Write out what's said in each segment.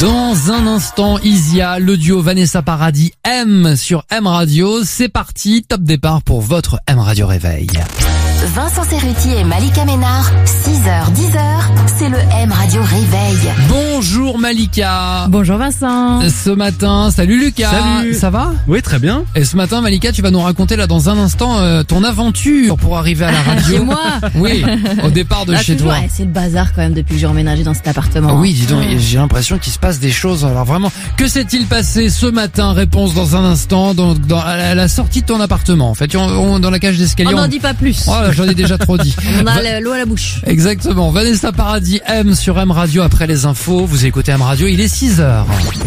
Dans un instant, Isia, le duo Vanessa Paradis, M sur M Radio. C'est parti, top départ pour votre M Radio Réveil. Vincent Cerruti et Malika Ménard, 6h, 10h, c'est le M Radio Réveil. Bonjour Malika. Bonjour Vincent. Ce matin, salut Lucas. Salut. Ça va? Oui, très bien. Et ce matin, Malika, tu vas nous raconter là dans un instant ton aventure pour arriver à la radio. Chez moi. Oui, au départ de Là, chez toujours, toi. c'est le bazar quand même depuis que j'ai emménagé dans cet appartement. Ah oui, dis donc, j'ai l'impression qu'il se passe des choses. Alors vraiment, que s'est-il passé ce matin? Réponse dans un instant, à la sortie de ton appartement. En fait, dans la cage d'escalier. On n'en dit pas plus. Oh là, j'en ai déjà trop dit. On a l'eau à la bouche. Exactement. Vanessa Paradis, M sur M Radio après les infos. Vous écoutez M Radio, il est 6h.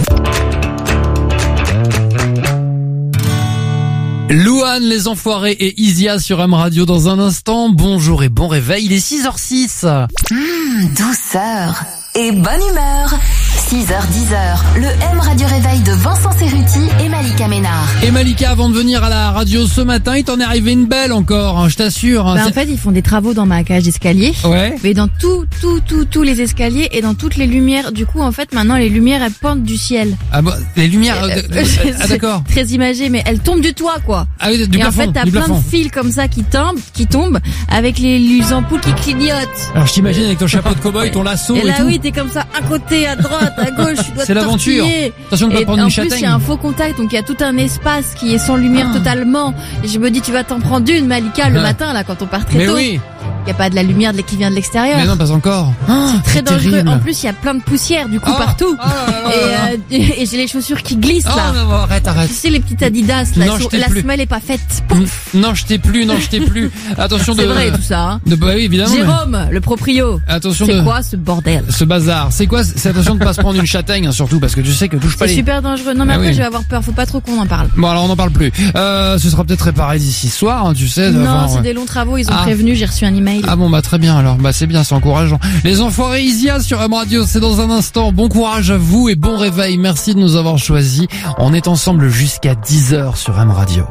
Louane, les enfoirés et Isia sur M Radio dans un instant. Bonjour et bon réveil, il est 6h06. Douceur et bonne humeur. 6h, 10h, le M Radio Réveil de Vincent Cerruti et Malika Ménard. Et Malika, avant de venir à la radio ce matin, il t'en est arrivé une belle encore, hein, je t'assure. Hein. En fait, ils font des travaux dans ma cage d'escalier. Ouais. Mais dans tous les escaliers et dans toutes les lumières. Du coup, en fait, maintenant, les lumières, elles pointent du ciel. Ah bon, les lumières... ah d'accord. Très imagé, mais elles tombent du toit, quoi. Ah oui, du et plafond, en fait, t'as du plein plafond. de fils comme ça qui tombent avec les ampoules qui clignotent. Alors je t'imagine avec ton chapeau de cow-boy, ton lasso Et et là, tout. oui, t'es comme ça, à côté, à droite, à gauche, tu dois te C'est l'aventure. tortiller. Attention de pas Et prendre en une plus, il châtaigne. y a un faux contact, donc il y a tout un espace qui est sans lumière totalement. Et je me dis, tu vas t'en prendre une, Malika, le matin, là, quand on part très Mais tôt. oui. Il y a pas de la lumière qui vient de l'extérieur. Mais non, pas encore. Ah, Très dangereux. terrible. En plus, il y a plein de poussière, du coup, Oh, partout. oh là là. Et j'ai les chaussures qui glissent, Oh, là. non, arrête. Tu sais, les petites Adidas, là, Non, je t'ai la plus. semelle est pas faite. Pouf. Non, je t'ai plus. Attention de... C'est vrai, tout ça, hein. Bah oui, évidemment. mais- Jérôme, le proprio. Attention C'est de... quoi ce bordel? Ce bazar. C'est quoi? C'est attention de pas se prendre une châtaigne, hein, surtout, parce que tu sais que touche pas C'est les... super dangereux. Non, mais Ah après, oui. je vais avoir peur. Faut pas trop qu'on en parle. Bon, alors on n'en parle plus. Ce sera peut-être réparé d'ici ce soir, hein, tu sais. Non, avant, c'est ouais. des longs travaux. Ils ont Ah. prévenu. J'ai reçu un email. Ah bon, bah très bien alors. Bah c'est bien, c'est encourageant. Les enfoirés Isia sur M Radio, c'est dans un instant. Bon courage à vous et bon réveil. Merci de nous avoir choisis. On est ensemble jusqu'à 10h sur M Radio.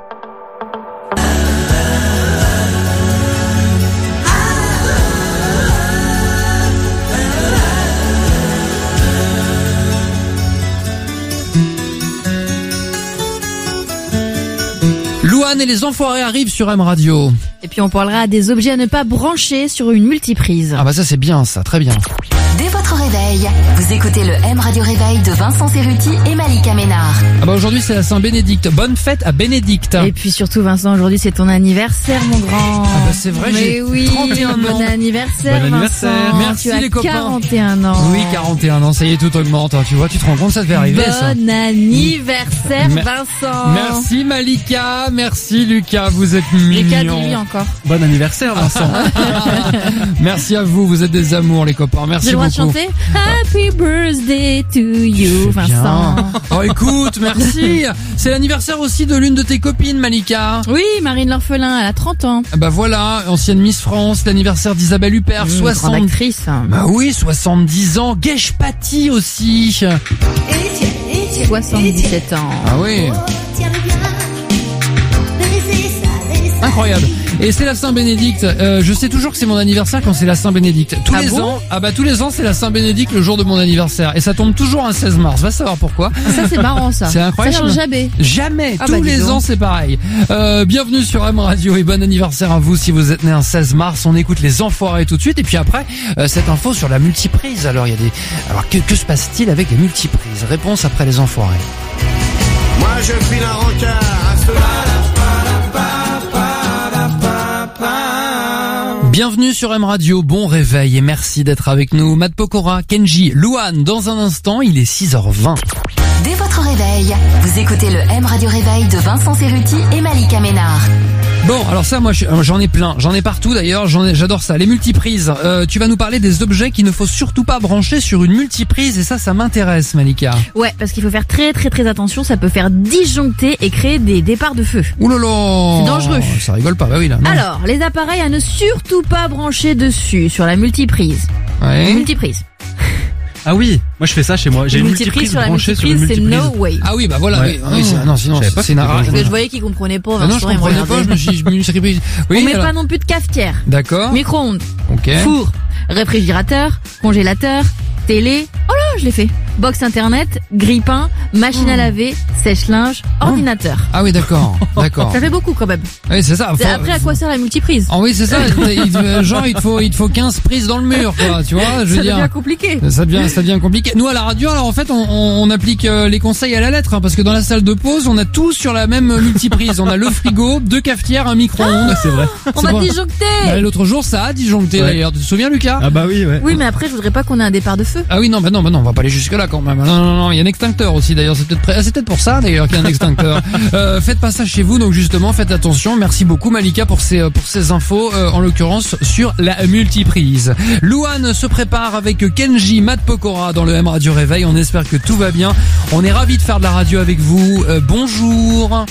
Louane et les enfoirés arrivent sur M Radio. Et puis on parlera des objets à ne pas brancher sur une multiprise. Ah bah ça c'est bien ça, très bien. Dès votre réveil, vous écoutez le M Radio Réveil de Vincent Cerruti et Malika Ménard. Ah bah aujourd'hui c'est la Saint-Bénédicte. Bonne fête à Bénédicte. Et puis surtout Vincent, aujourd'hui c'est ton anniversaire mon grand. Ah bah c'est vrai, Mais j'ai oui, 31 ans. Bon anniversaire Bon anniversaire. Vincent. Merci, tu as les copains. 41 ans. Oui, 41 ans, ça y est, tout augmente. hein. Tu vois, tu te rends compte, ça devait arriver ça. Bon anniversaire Mer- Vincent. Merci Malika, merci Lucas, vous êtes Lucas, dis-lui mignons. encore. Bon anniversaire, Vincent. Merci à vous, vous êtes des amours les copains. Merci J'ai le droit de beaucoup. chanter Happy birthday to you Bien. Vincent. Oh écoute, merci. C'est l'anniversaire aussi de l'une de tes copines Malika. Oui, Marine l'orphelin, elle a 30 ans. Ah bah voilà, ancienne Miss France, l'anniversaire d'Isabelle Huppert, Grande 60. actrice. Bah oui, 70 ans. Gesh Patti aussi. 77 ans. Ah oui. Incroyable. Et c'est la Saint-Bénédicte. Je sais toujours que c'est mon anniversaire quand c'est la Saint-Bénédicte. Tous Ah les bon ans. Ah bah tous les ans c'est la Saint-Bénédicte le jour de mon anniversaire. Et ça tombe toujours un 16 mars. Va savoir pourquoi. Ça c'est marrant ça. C'est incroyable. Ça change jamais. Jamais. Ah Tous bah, dis les donc. ans c'est pareil. Bienvenue sur M Radio et bon anniversaire à vous si vous êtes né un 16 mars. On écoute les enfoirés tout de suite. Et puis après, cette info sur la multiprise. Alors il y a des. Alors que se passe-t-il avec les multiprises? Réponse après les enfoirés. Moi je file un rencard à ceux-là. Bienvenue sur M Radio, bon réveil et merci d'être avec nous. Matt Pokora, Kenji, Louane, dans un instant, il est 6h20. Dès votre réveil, vous écoutez le M Radio Réveil de Vincent Cerruti et Malika Ménard. Bon, alors ça, moi, j'en ai plein. J'en ai partout d'ailleurs. J'adore ça. Les multiprises. Tu vas nous parler des objets qu'il ne faut surtout pas brancher sur une multiprise et ça m'intéresse, Malika. Ouais, parce qu'il faut faire très très très attention, ça peut faire disjoncter et créer des départs de feu. Ouh là là. C'est dangereux. Ça rigole pas, bah oui là. Non. Alors, les appareils à ne surtout pas brancher dessus sur la multiprise. Ouais. Multiprise. Ah oui, moi je fais ça chez moi. J'ai une multiprise sur la branchée sur une multiprise, c'est multiprise. no way. Ah oui, bah voilà. Ouais. Oui. Oui, non, sinon, Je savais pas c'est une que c'était Parce que arrête. je voyais qu'ils comprenaient pas, Ah non, Vincent, je ils me comprenais pas. regardaient. Je me suis repris. Oui, On met alors. pas non plus de cafetière, D'accord. micro-ondes, Ok. four, réfrigérateur, congélateur, télé. Oh là, je l'ai fait. box internet, grille-pain, machine à laver, sèche-linge, ordinateur. Ah oui, d'accord. Ça fait beaucoup quand même. Oui, c'est ça. Après, à quoi sert la multiprise? Ah oui, c'est ça. Genre, il te faut 15 prises dans le mur, quoi. Tu vois, je veux dire. Ça devient compliqué. Ça devient compliqué. Nous, à la radio, alors en fait, on applique les conseils à la lettre, hein, parce que dans la salle de pause, on a tous sur la même multiprise. On a le frigo, 2 cafetières, un micro-ondes. C'est vrai. On va disjoncter. Bah, l'autre jour, ça a disjoncté d'ailleurs. Tu te souviens, Lucas? Ah bah oui, ouais. Oui, mais après, je voudrais pas qu'on ait un départ de feu. Ah oui, non, on va pas aller jusque là quand même. Non, il y a un extincteur aussi d'ailleurs. C'est peut-être pour ça d'ailleurs qu'il y a un extincteur. Faites pas ça chez vous, donc justement, faites attention. Merci beaucoup Malika pour ces infos, en l'occurrence sur la multiprise. Louane se prépare avec Kenji, Matt Pokora dans le M Radio Réveil. On espère que tout va bien. On est ravis de faire de la radio avec vous. Bonjour.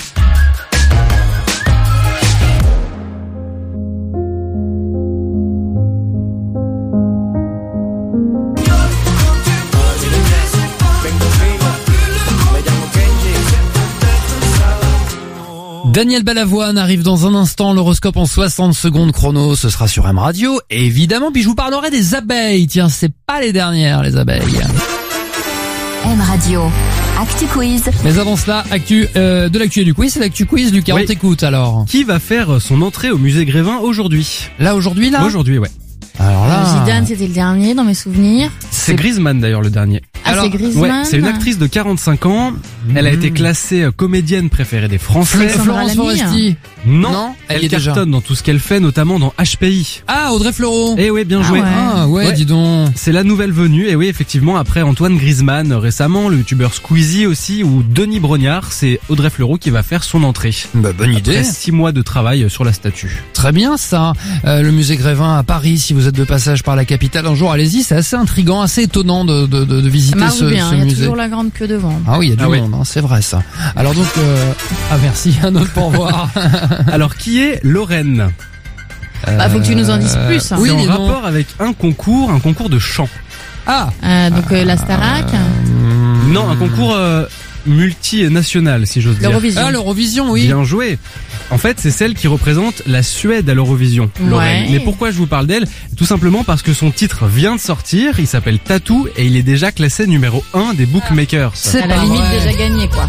Daniel Balavoine arrive dans un instant, l'horoscope en 60 secondes chrono, ce sera sur M Radio, et évidemment, puis je vous parlerai des abeilles, tiens, c'est pas les dernières, les abeilles. M Radio, Actu Quiz. Mais avant cela, de l'actu et du quiz, c'est l'actu quiz, Lucas, on t'écoute alors. Qui va faire son entrée au musée Grévin aujourd'hui? Aujourd'hui, Aujourd'hui, ouais. Alors là... Zidane, c'était le dernier dans mes souvenirs. C'est Griezmann d'ailleurs le dernier. C'est Griezmann. Ouais, c'est une actrice de 45 ans. Elle a été classée comédienne préférée des Français. Florence Foresti. Non, elle cartonne dans tout ce qu'elle fait, notamment dans HPI. Ah, Audrey Fleurot. Eh oui, bien joué. Ah ouais, dis donc. C'est la nouvelle venue, et oui, effectivement, après Antoine Griezmann récemment, le youtubeur Squeezie aussi, ou Denis Brognard, c'est Audrey Fleurot qui va faire son entrée. Bah, bonne idée. Après 6 mois de travail sur la statue. Très bien ça. Le musée Grévin à Paris, si vous êtes de passage par la capitale un jour, allez-y, c'est assez intriguant, assez étonnant de visiter ce musée. Il y a toujours la grande queue devant. Ah oui, il y a du monde, hein, c'est vrai ça. Alors donc, merci, un autre pourvoir. Alors qui est Lorraine? Faut que tu nous en dises plus. Hein. Oui, c'est en rapport avec un concours de chant. Donc la Starac. Non, un concours multinational, si j'ose dire. L'Eurovision. Ah, l'Eurovision, oui. Bien joué. En fait, c'est celle qui représente la Suède à l'Eurovision, Lorraine. Ouais. Mais pourquoi je vous parle d'elle? Tout simplement parce que son titre vient de sortir, il s'appelle Tattoo, et il est déjà classé numéro 1 des bookmakers. C'est à la limite déjà gagné, quoi.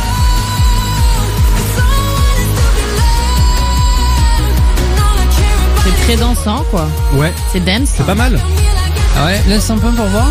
C'est très dansant, quoi. Ouais. C'est dance. C'est pas mal. Ah ouais, laisse un peu pour voir.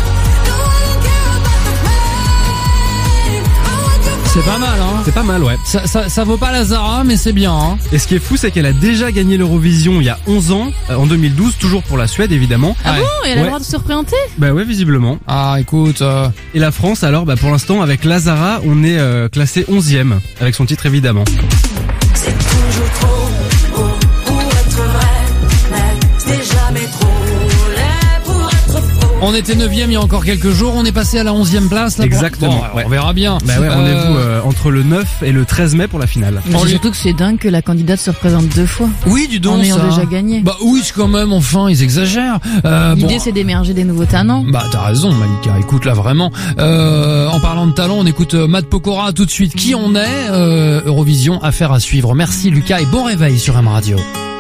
C'est pas mal, hein. C'est pas mal, ouais. Ça vaut pas la Zara, mais c'est bien, hein. Et ce qui est fou, c'est qu'elle a déjà gagné l'Eurovision il y a 11 ans, en 2012, toujours pour la Suède, évidemment. Ah bon? Et elle a le droit de se représenter? Bah ouais, visiblement. Ah, écoute... Et la France, alors, pour l'instant, avec la Zara, on est classé 11e, avec son titre, évidemment. C'est toujours trop beau pour être vrai, mais c'est jamais trop laid pour être faux. On était 9e il y a encore quelques jours, on est passé à la 11e place. Là, Exactement. Bon, on verra bien. Bah ouais, rendez-vous entre le 9 et le 13 mai pour la finale. Mais c'est surtout que c'est dingue que la candidate se représente 2 fois. Oui, du donc en ayant ça. déjà gagné. Bah oui, quand même, enfin, ils exagèrent. L'idée c'est d'émerger des nouveaux talents. Bah t'as raison Malika, écoute là vraiment. En parlant de talent, on écoute Matt Pokora tout de suite. Qui on est Eurovision, affaire à suivre. Merci Lucas et bon réveil sur M Radio.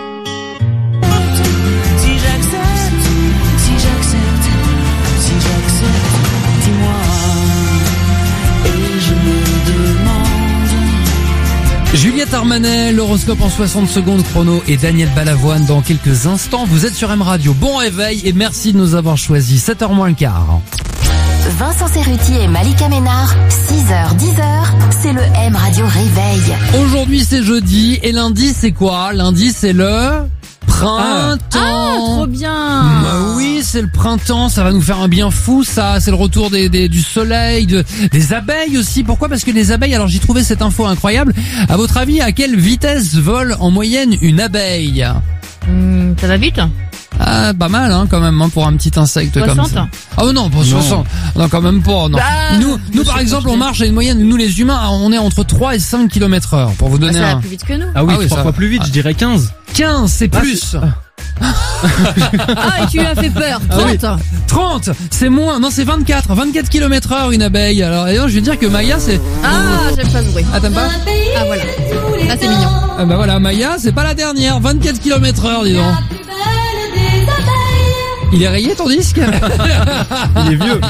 Juliette Armanet, l'horoscope en 60 secondes chrono et Daniel Balavoine dans quelques instants. Vous êtes sur M Radio. Bon réveil et merci de nous avoir choisis. 7h moins le quart. Vincent Cerruti et Malika Ménard, 6h, 10h, c'est le M Radio Réveil. Aujourd'hui c'est jeudi et lundi c'est quoi? Lundi c'est le printemps. Ah, trop bien. Bah oui, c'est le printemps, ça va nous faire un bien fou ça, c'est le retour du soleil, des abeilles aussi. Pourquoi? Parce que les abeilles, alors j'ai trouvé cette info incroyable. À votre avis, à quelle vitesse vole en moyenne une abeille? Ça va vite? Ah, pas mal, hein, quand même, hein, pour un petit insecte 60. comme ça. Ah, non, pas 60. Non, quand même pas, non. Nous, par exemple, on marche à une moyenne, nous les humains, on est entre 3 et 5 km/h, pour vous donner ça va un... plus vite que nous. Ah oui, 3 ça fois plus vite, je dirais 15. 15, c'est plus. Ah, et tu lui as fait peur. 30. 30, c'est moins. Non, c'est 24. 24 km/h une abeille. Alors, je vais dire que Maya, c'est... Ah, j'aime pas ce bruit. Ah, t'aimes pas? Ah, voilà. Là, c'est mignon. Ah, bah voilà, Maya, c'est pas la dernière. 24 km/h, dis donc. Il est rayé ton disque? Il est vieux.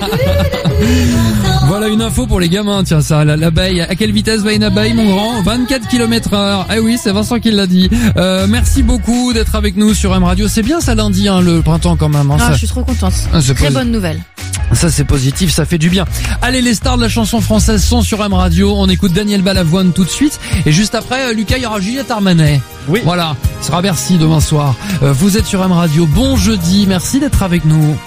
Voilà une info pour les gamins, tiens ça, l'abeille. À quelle vitesse va une abeille, mon grand? 24 km/h. Eh oui, c'est Vincent qui l'a dit. Merci beaucoup d'être avec nous sur M Radio. C'est bien ça lundi, hein, le printemps quand même. Hein, Ah, ça... je suis trop contente. c'est Très posi- bonne nouvelle. Ça c'est positif, ça fait du bien. Allez, les stars de la chanson française sont sur M Radio. On écoute Daniel Balavoine tout de suite. Et juste après, Lucas, il y aura Juliette Armanet. Oui. Voilà, ce sera Bercy demain soir. Vous êtes sur M Radio. Bon jeudi, merci d'être avec nous.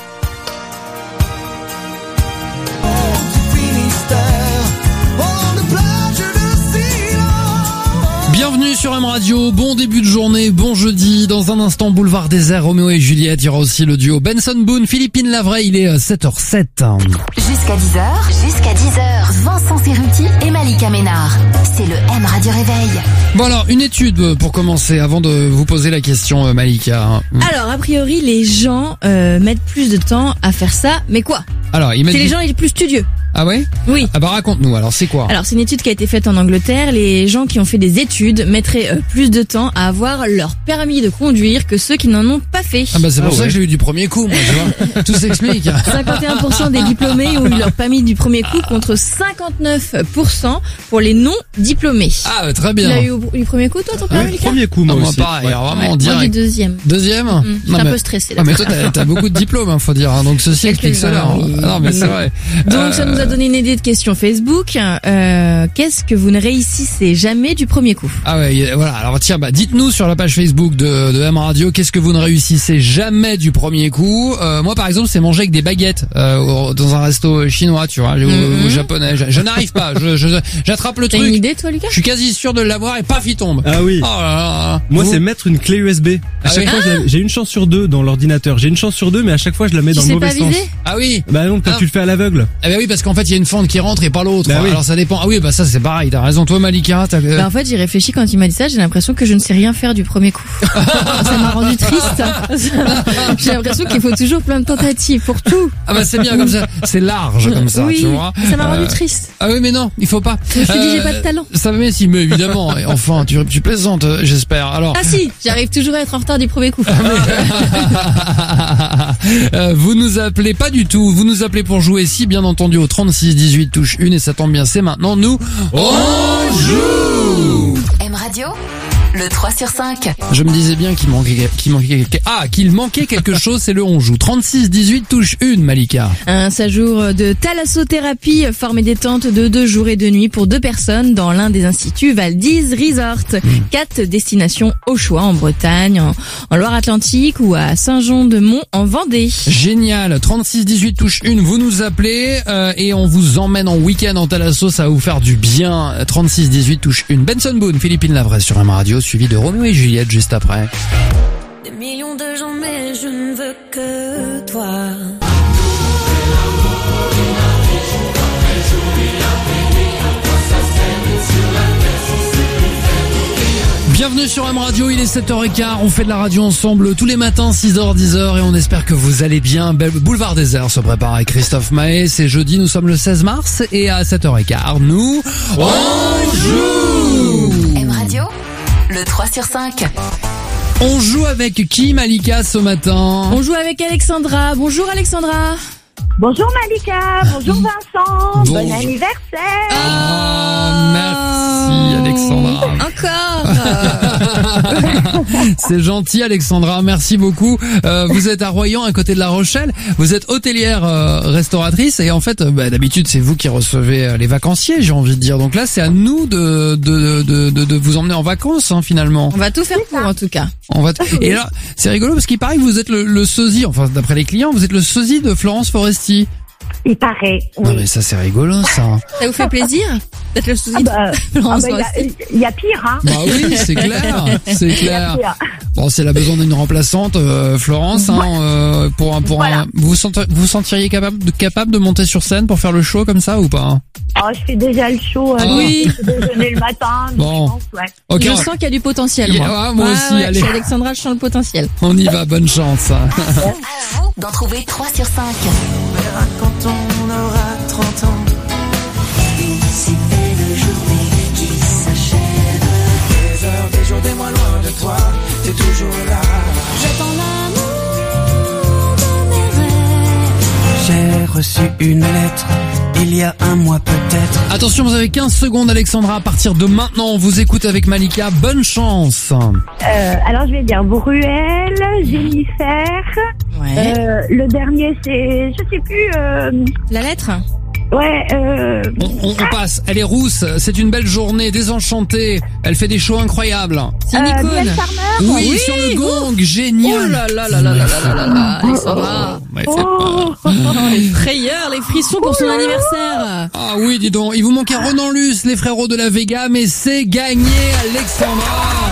Bienvenue sur M Radio, bon début de journée, bon jeudi. Dans un instant, Boulevard Désert, Roméo et Juliette. Il y aura aussi le duo Benson Boone, Philippine Lavray. Il est 7h07. Jusqu'à 10h, Vincent Cerruti et Malika Ménard. C'est le M Radio Réveil. Bon alors, une étude pour commencer, avant de vous poser la question, Malika. Alors, a priori, les gens mettent plus de temps à faire ça, mais quoi? Alors, ils mettent C'est les gens les plus studieux. Ah ouais? Oui. Ah bah raconte-nous, alors c'est quoi? Alors, c'est une étude qui a été faite en Angleterre. Les gens qui ont fait des études mettraient plus de temps à avoir leur permis de conduire que ceux qui n'en ont pas fait. Ah bah c'est pour Ah ça ouais. que j'ai eu du premier coup, moi, tu vois. Tout s'explique. 51% des diplômés ont eu leur permis du premier coup contre 59% pour les non-diplômés. Ah, très Tu bien. l'as eu du premier coup, toi, ton permis, Lucas? Premier coup, moi Non, moi aussi. pareil, Ouais. alors vraiment Ouais, moi, du direct. deuxième. Deuxième? Je suis Non, un mais- peu stressée, là. Ah mais toi t'as beaucoup de diplômes, hein, faut dire, hein, donc ceci explique Quelques-uns, cela. Hein. oui. Ah non mais c'est vrai. Donc ça nous a donné une idée de question Facebook. Qu'est-ce que vous ne réussissez jamais du premier coup? Ah ouais, voilà. Alors tiens, bah dites-nous sur la page Facebook de M Radio, qu'est-ce que vous ne réussissez jamais du premier coup. Moi par exemple, c'est manger avec des baguettes dans un resto chinois, tu vois, ou japonais. Je n'arrive pas. J'attrape le T'as une truc. idée, toi, Lucas? Je suis quasi sûr de l'avoir et paf, il tombe. Ah oui. Oh là là. Moi, Vous- c'est mettre une clé USB. À Ah chaque oui. fois, j'ai une chance sur deux dans l'ordinateur. J'ai une chance sur deux, mais à chaque fois, je la mets Tu dans le sais mauvais pas sens. viser? Ah oui. Bah non, quand Ah. tu le fais à l'aveugle. Ah bah oui, parce qu'en fait il y a une fente qui rentre et pas l'autre. Bah oui. Alors ça dépend. Ah oui, bah ça c'est pareil. T'as raison. Toi Malika, t'as. Bah, en fait, j'ai réfléchi quand il m'a dit ça, j'ai l'impression que je ne sais rien faire du premier coup. Ça m'a rendu triste. J'ai l'impression qu'il faut toujours plein de tentatives pour tout. Ah bah c'est bien comme ça. C'est large comme ça, oui, tu vois. ça m'a rendu triste. Ah oui mais non, il faut pas. Je me suis dit, j'ai pas de talent. Ça mais si, mais évidemment. Et enfin, tu plaisantes, j'espère. Alors. Ah si, j'arrive toujours à être en retard du premier coup. Vous nous appelez pas du tout. Vous nous appelez pour jouer si bien entendu au 36 18 touche 1 et ça tombe bien. C'est maintenant nous. On joue. M Radio, le 3 sur 5. Je me disais bien qu'il manquait quelque chose. C'est le on joue. 36 18 touche 1, Malika. Un séjour de thalassothérapie, forme et détente de 2 jours et 2 nuits pour 2 personnes dans l'un des instituts Valdez Resort. 4 destinations au choix en Bretagne, en Loire-Atlantique ou à Saint-Jean-de-Mont en Vendée. Génial. 36 18 touche 1. Vous nous appelez et on vous emmène en week-end en Thalasso. Ça va vous faire du bien. 36 18 touche 1. Benson Boone, Philippine Lavray sur M Radio, suivi de Roméo et Juliette juste après. Des millions de gens, mais je ne veux que toi. Bienvenue sur M Radio, il est 7h15, on fait de la radio ensemble tous les matins 6h, 10h et on espère que vous allez bien. Boulevard Désert se prépare avec Christophe Maé, c'est jeudi, nous sommes le 16 mars et à 7h15, nous, on joue. M Radio, le 3 sur 5. On joue avec qui, Malika, ce matin? On joue avec Alexandra. Bonjour Alexandra. Bonjour Malika, bonjour Vincent, Bonjour. bon anniversaire. Ah, merci Alexandra. Encore. C'est gentil Alexandra, merci beaucoup. Vous êtes à Royan, à côté de La Rochelle. Vous êtes hôtelière restauratrice et en fait, d'habitude c'est vous qui recevez les vacanciers, j'ai envie de dire. Donc là, c'est à nous de vous emmener en vacances, hein, finalement. On va tout faire pour en tout cas. On va et là, c'est rigolo parce qu'il paraît que vous êtes le sosie, enfin d'après les clients, vous êtes le sosie de Florence Foresti. Il paraît, Non oui. mais ça c'est rigolo ça. Ça vous fait plaisir d'être le souci Ah bah, il y a pire, hein. Bah oui, c'est clair, c'est clair. Pire. Bon, si elle a besoin d'une remplaçante, Florence, hein, Voilà. vous vous sentiriez capable de monter sur scène pour faire le show comme ça ou pas? Oh, je fais déjà le show, Oui. je fais déjeuner le matin, donc Bon. je pense, ouais. Ok, Je sens qu'il y a du potentiel, moi. Yeah, ouais, moi aussi, ouais, allez. Chez Alexandra, je sens le potentiel. on y va, bonne chance. À vous d'en trouver 3 sur 5. verra quand on aura 30 ans. Ces belles journées qui s'achèvent. Des heures, des jours, des mois loin de toi, t'es toujours là. J'attends l'amour il y a un mois peut-être. Attention, vous avez 15 secondes, Alexandra. À partir de maintenant, on vous écoute avec Malika. Bonne chance. Alors je vais dire Bruel, Jennifer. Ouais. Le dernier c'est, je sais plus. La lettre? Ouais. On passe. Elle est rousse. C'est une belle journée. Désenchantée. Elle fait des shows incroyables. C'est une icône. Gwen Farmer. Oui, sur le gong. Génial. Oh là là là là là là là là, Alexandra. Ouais, faites pas. Oh, les frayeurs, les frissons pour son anniversaire. Ah oui, dis donc. Il vous manquait Renan Luce, les frérots de la Vega, mais c'est gagné, Alexandra.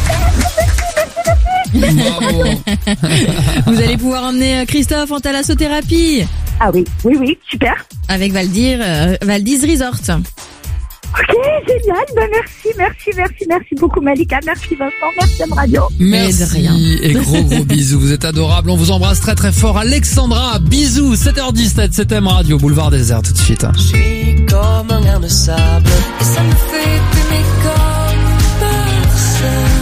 Bravo. Vous allez pouvoir emmener Christophe en thalassothérapie Ah oui, super. avec Valdiz Resort. Ok, génial. Ben merci beaucoup Malika, merci Vincent, merci M Radio. Merci de rien. et gros bisous. Vous êtes adorables. On vous embrasse très très fort. Alexandra, bisous. 7h17, c'est M Radio, Boulevard Désert tout de suite. Je suis comme un grain de sable et ça me fait aimer comme personne.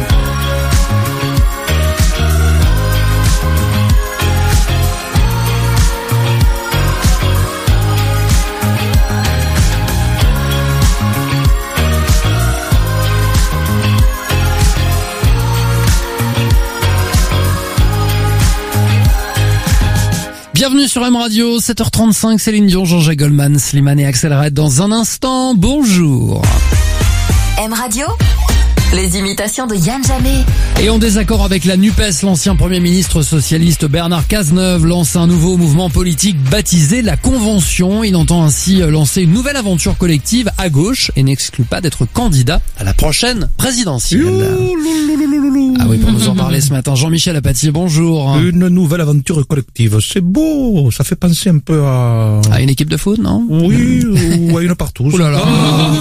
Bienvenue sur M Radio, 7h35, Céline Dion, Jean-Jacques Goldman, Slimane et Axel Red dans un instant. Bonjour. M Radio, les imitations de Yann Jamais. Et en désaccord avec la NUPES, l'ancien Premier ministre socialiste Bernard Cazeneuve lance un nouveau mouvement politique baptisé la Convention. Il entend ainsi lancer une nouvelle aventure collective à gauche et n'exclut pas d'être candidat à la prochaine présidentielle. Ah oui, pour nous en parler ce matin, Jean-Michel Apathy, bonjour. Une nouvelle aventure collective, c'est beau, ça fait penser un peu à... À une équipe de foot, non? Oui, ou à une partout. Oh là là.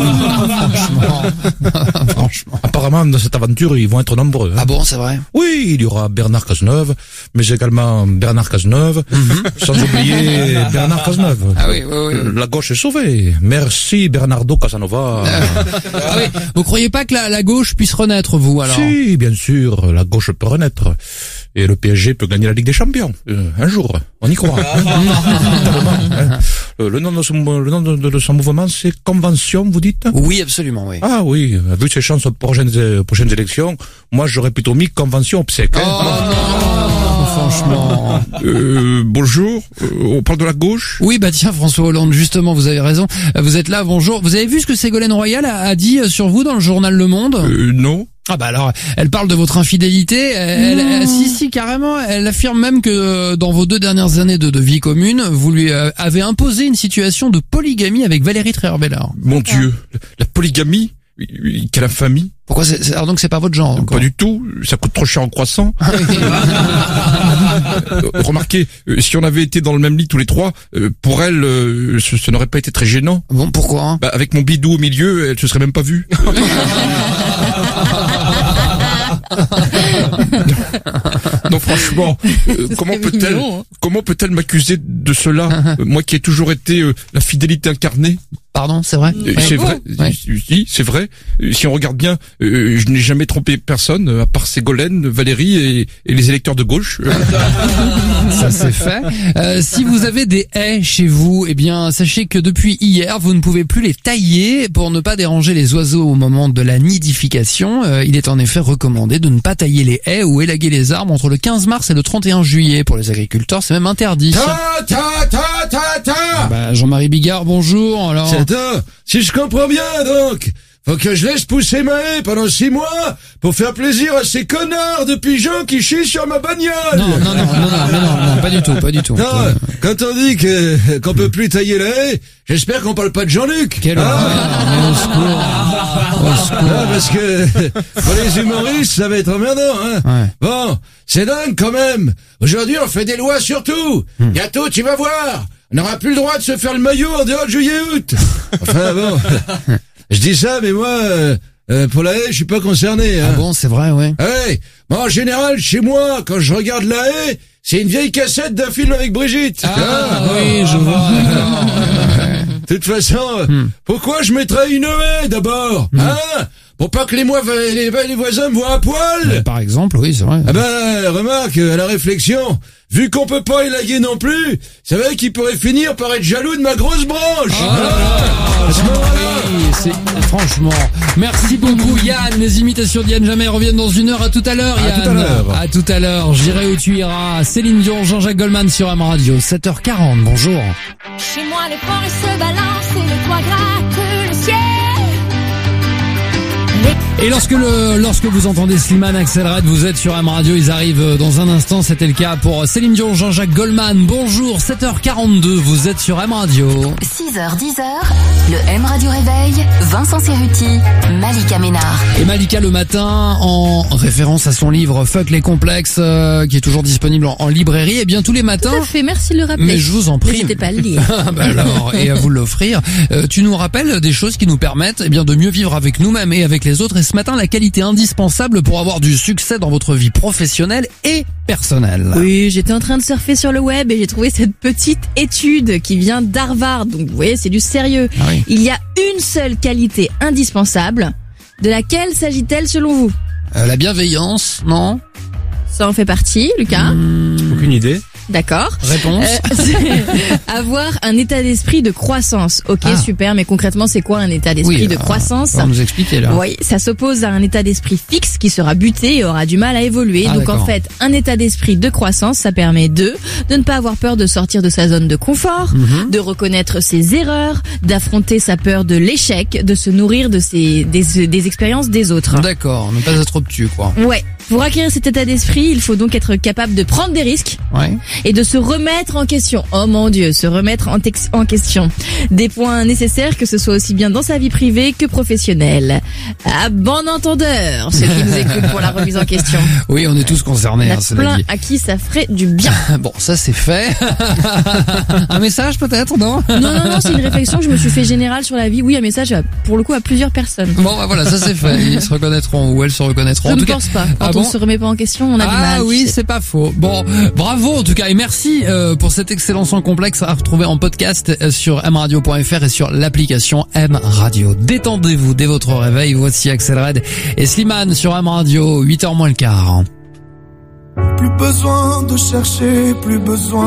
Franchement. Apparemment, dans cette aventure, ils vont être nombreux. Ah bon, c'est vrai? Oui, il y aura Bernard Cazeneuve, mais également Bernard Cazeneuve, sans oublier Bernard Cazeneuve. Ah oui. La gauche est sauvée. Merci Bernardo Casanova. Ah oui, vous croyez pas que la gauche puisse renaître, vous, alors? Si, bien sûr, la gauche peut renaître. Et le PSG peut gagner la Ligue des Champions. Un jour, on y croit. Le nom de son mouvement, c'est Convention, vous dites? Oui, absolument, oui. Ah oui, vu ses chances aux prochaines élections, moi j'aurais plutôt mis Convention obsèque. Oh non, franchement. Bonjour, on parle de la gauche? Oui, bah tiens, François Hollande, justement, vous avez raison. Vous êtes là, bonjour. Vous avez vu ce que Ségolène Royal a dit sur vous dans le journal Le Monde? Non. Ah bah alors, elle parle de votre infidélité. Si, carrément. Elle affirme même que dans vos 2 dernières années de vie commune, vous lui avez imposé une situation de polygamie avec Valérie Trierweiler. Mon Dieu, la polygamie? Quelle infamie! Pourquoi alors donc c'est pas votre genre? Pas du tout, ça coûte trop cher en croissant. Remarquez, si on avait été dans le même lit tous les trois, pour elle, ce n'aurait pas été très gênant. Bon, pourquoi? Bah, avec mon bidou au milieu, elle se serait même pas vue. Non, franchement, comment peut-elle m'accuser de cela, moi qui ai toujours été la fidélité incarnée? Pardon, c'est vrai? C'est vrai. Ouais. Si, c'est vrai. Si on regarde bien, je n'ai jamais trompé personne, à part Ségolène, Valérie et les électeurs de gauche. Ça c'est fait. Si vous avez des haies chez vous, eh bien, sachez que depuis hier, vous ne pouvez plus les tailler pour ne pas déranger les oiseaux au moment de la nidification. Il est en effet recommandé de ne pas tailler les haies ou élaguer les arbres entre le 15 mars et le 31 juillet. Pour les agriculteurs, c'est même interdit. Bah, Jean-Marie Bigard, bonjour. Alors. Attends, si je comprends bien, donc, faut que je laisse pousser ma haie pendant 6 mois pour faire plaisir à ces connards de pigeons qui chient sur ma bagnole. Non, pas du tout. Non, quand on dit qu'on peut plus tailler la haie, j'espère qu'on parle pas de Jean-Luc. Quel au secours. Ah, parce que pour les humoristes, ça va être emmerdant, hein. Ouais. Bon, c'est dingue quand même. Aujourd'hui, on fait des lois sur tout. Bientôt, tu vas voir. On n'aura plus le droit de se faire le maillot en dehors de juillet-août. Enfin bon, je dis ça, mais moi, pour la haie, je suis pas concerné. Hein. Ah bon, c'est vrai, ouais. Ouais. Bon, en général, chez moi, quand je regarde la haie, c'est une vieille cassette d'un film avec Brigitte. Oui, je vois. De toute façon, pourquoi je mettrais une haie d'abord? Hein? pour pas que les voisins me voient à poil. Par exemple, oui, c'est vrai. Ah ben, remarque, à la réflexion, vu qu'on peut pas élaguer non plus, c'est vrai qu'il pourrait finir par être jaloux de ma grosse branche. Franchement, merci beaucoup Yann. Les imitations d'Yann Jamais reviennent dans 1 heure. À tout à l'heure Yann. À tout à l'heure. J'irai où tu iras. Céline Dion, Jean-Jacques Goldman sur M Radio. 7h40. Bonjour. Chez moi les forêts se balancent et le toit gratte le ciel. Et lorsque vous entendez Slimane, Axel Red, vous êtes sur M Radio, ils arrivent dans un instant, c'était le cas pour Céline Dion, Jean-Jacques Goldman. Bonjour, 7h42, vous êtes sur M Radio. 6h, 10h, le M Radio Réveil, Vincent Cerruti, Malika Ménard. Et Malika le matin, en référence à son livre Fuck les complexes, qui est toujours disponible en librairie, et bien tous les matins. Tout à fait, merci de le rappeler. Mais je vous en prie. N'hésitez pas à le lire. Bah alors, et à vous l'offrir. Tu nous rappelles des choses qui nous permettent, eh bien, de mieux vivre avec nous-mêmes et avec les autres. Et ce matin, la qualité indispensable pour avoir du succès dans votre vie professionnelle et personnelle. Oui, j'étais en train de surfer sur le web et j'ai trouvé cette petite étude qui vient d'Harvard. Donc vous voyez, c'est du sérieux. Ah oui. Il y a une seule qualité indispensable. De laquelle s'agit-elle selon vous? La bienveillance, non? Ça en fait partie, Lucas? Aucune idée. D'accord. Réponse. Avoir un état d'esprit de croissance. Ok, super, mais concrètement, c'est quoi un état d'esprit de croissance? On va nous expliquer là. Oui, ça s'oppose à un état d'esprit fixe qui sera buté et aura du mal à évoluer. Donc d'accord. en fait, un état d'esprit de croissance, ça permet de ne pas avoir peur de sortir de sa zone de confort, de reconnaître ses erreurs, d'affronter sa peur de l'échec, de se nourrir de des expériences des autres. D'accord, ne pas être obtus, quoi. Ouais. Pour acquérir cet état d'esprit, il faut donc être capable de prendre des risques et de se remettre en question. Oh mon Dieu, se remettre en question. Des points nécessaires que ce soit aussi bien dans sa vie privée que professionnelle. À bon entendeur, ceux qui nous écoutent pour la remise en question. Oui, on est tous concernés, Il y en a plein à qui ça ferait du bien. Bon, ça c'est fait. Un message peut-être, non? Non, c'est une réflexion que je me suis fait générale sur la vie. Oui, un message pour le coup à plusieurs personnes. Bon, bah voilà, ça c'est fait. Ils se reconnaîtront ou elles se reconnaîtront. Je ne pense pas. On se remet pas en question, on a du mal. Ah oui, c'est pas faux. Bon, bravo en tout cas et merci pour cet excellent son complexe à retrouver en podcast sur mradio.fr et sur l'application M Radio. Détendez-vous dès votre réveil. Voici Axel Red et Slimane sur M Radio, 8h moins le quart. Plus besoin de chercher, plus besoin.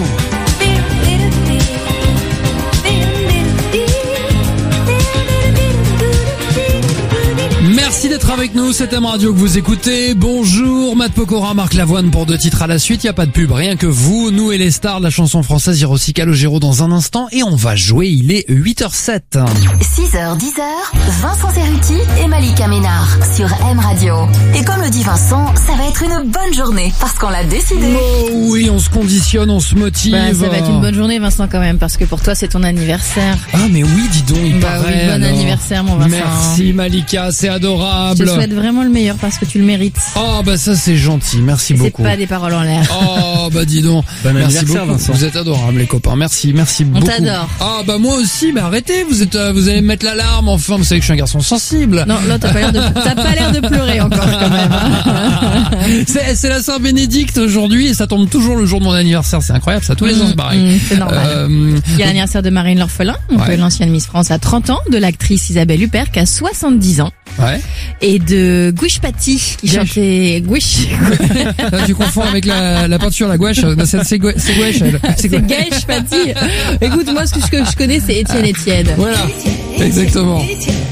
Merci d'être avec nous, c'est M Radio que vous écoutez. Bonjour, Matt Pokora, Marc Lavoine pour 2 titres à la suite. Il n'y a pas de pub, rien que vous, nous et les stars de la chanson française. Il y aura aussi Calogero dans un instant et on va jouer, il est 8h07. 6h, 10h, Vincent Cerruti et Malika Ménard sur M Radio. Et comme le dit Vincent, ça va être une bonne journée parce qu'on l'a décidé. Oh oui, on se conditionne, on se motive. Ça va être une bonne journée, Vincent, quand même, parce que pour toi, c'est ton anniversaire. Ah mais oui, dis donc, il paraît. Oui, bon anniversaire, mon Vincent. Merci Malika, c'est adorable. Je te souhaite vraiment le meilleur parce que tu le mérites. Oh bah ça c'est gentil, merci beaucoup. C'est pas des paroles en l'air. Oh bah dis donc, merci beaucoup. Vincent. Vous êtes adorables les copains, merci beaucoup. On t'adore. Ah bah moi aussi, mais arrêtez, vous allez me mettre l'alarme. Enfin, vous savez que je suis un garçon sensible. Non, là t'as pas l'air de pleurer encore quand même. Hein. C'est la Saint-Bénédicte aujourd'hui et ça tombe toujours le jour de mon anniversaire. C'est incroyable, ça tous les ans c'est pareil. C'est normal. Il y a l'anniversaire de Marine L'Orphelin, l'ancienne Miss France à 30 ans, de l'actrice Isabelle Huppert qui a 70 ans. Ouais. Et de Gouache Paty qui chantait Gouache. Tu confonds avec la peinture, la gouache. C'est gouache. C'est Gouache Paty. Écoute, moi ce que je connais c'est Étienne. Voilà. Exactement.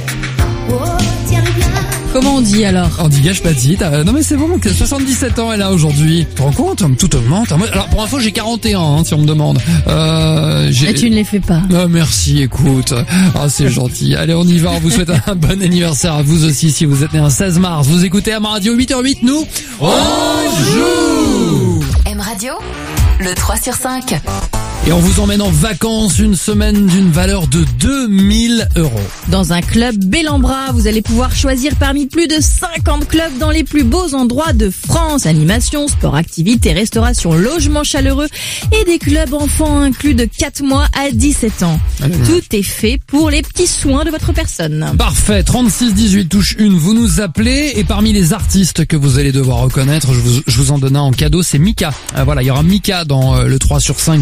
Comment on dit alors? On dit gâche Paty. Non mais c'est bon, 77 ans elle a aujourd'hui. Tu te rends compte? Tout augmente. Alors pour info j'ai 41 si on me demande. Et tu ne les fais pas. Ah merci, écoute. Ah c'est gentil. Allez on y va, on vous souhaite un bon anniversaire à vous aussi si vous êtes né un 16 mars. Vous écoutez M Radio 8h08, nous on joue. M Radio, le 3 sur 5. Et on vous emmène en vacances une semaine d'une valeur de 2000 €. Dans un club Bellambra, vous allez pouvoir choisir parmi plus de 50 clubs dans les plus beaux endroits de France. Animation, sport, activités, restauration, logement chaleureux et des clubs enfants inclus de 4 mois à 17 ans. Tout est fait pour les petits soins de votre personne. Parfait, 36 18 touche 1, vous nous appelez et parmi les artistes que vous allez devoir reconnaître, je vous en donne un en cadeau, c'est Mika. Voilà, il y aura Mika dans le 3 sur 5 qui arrive tout de suite.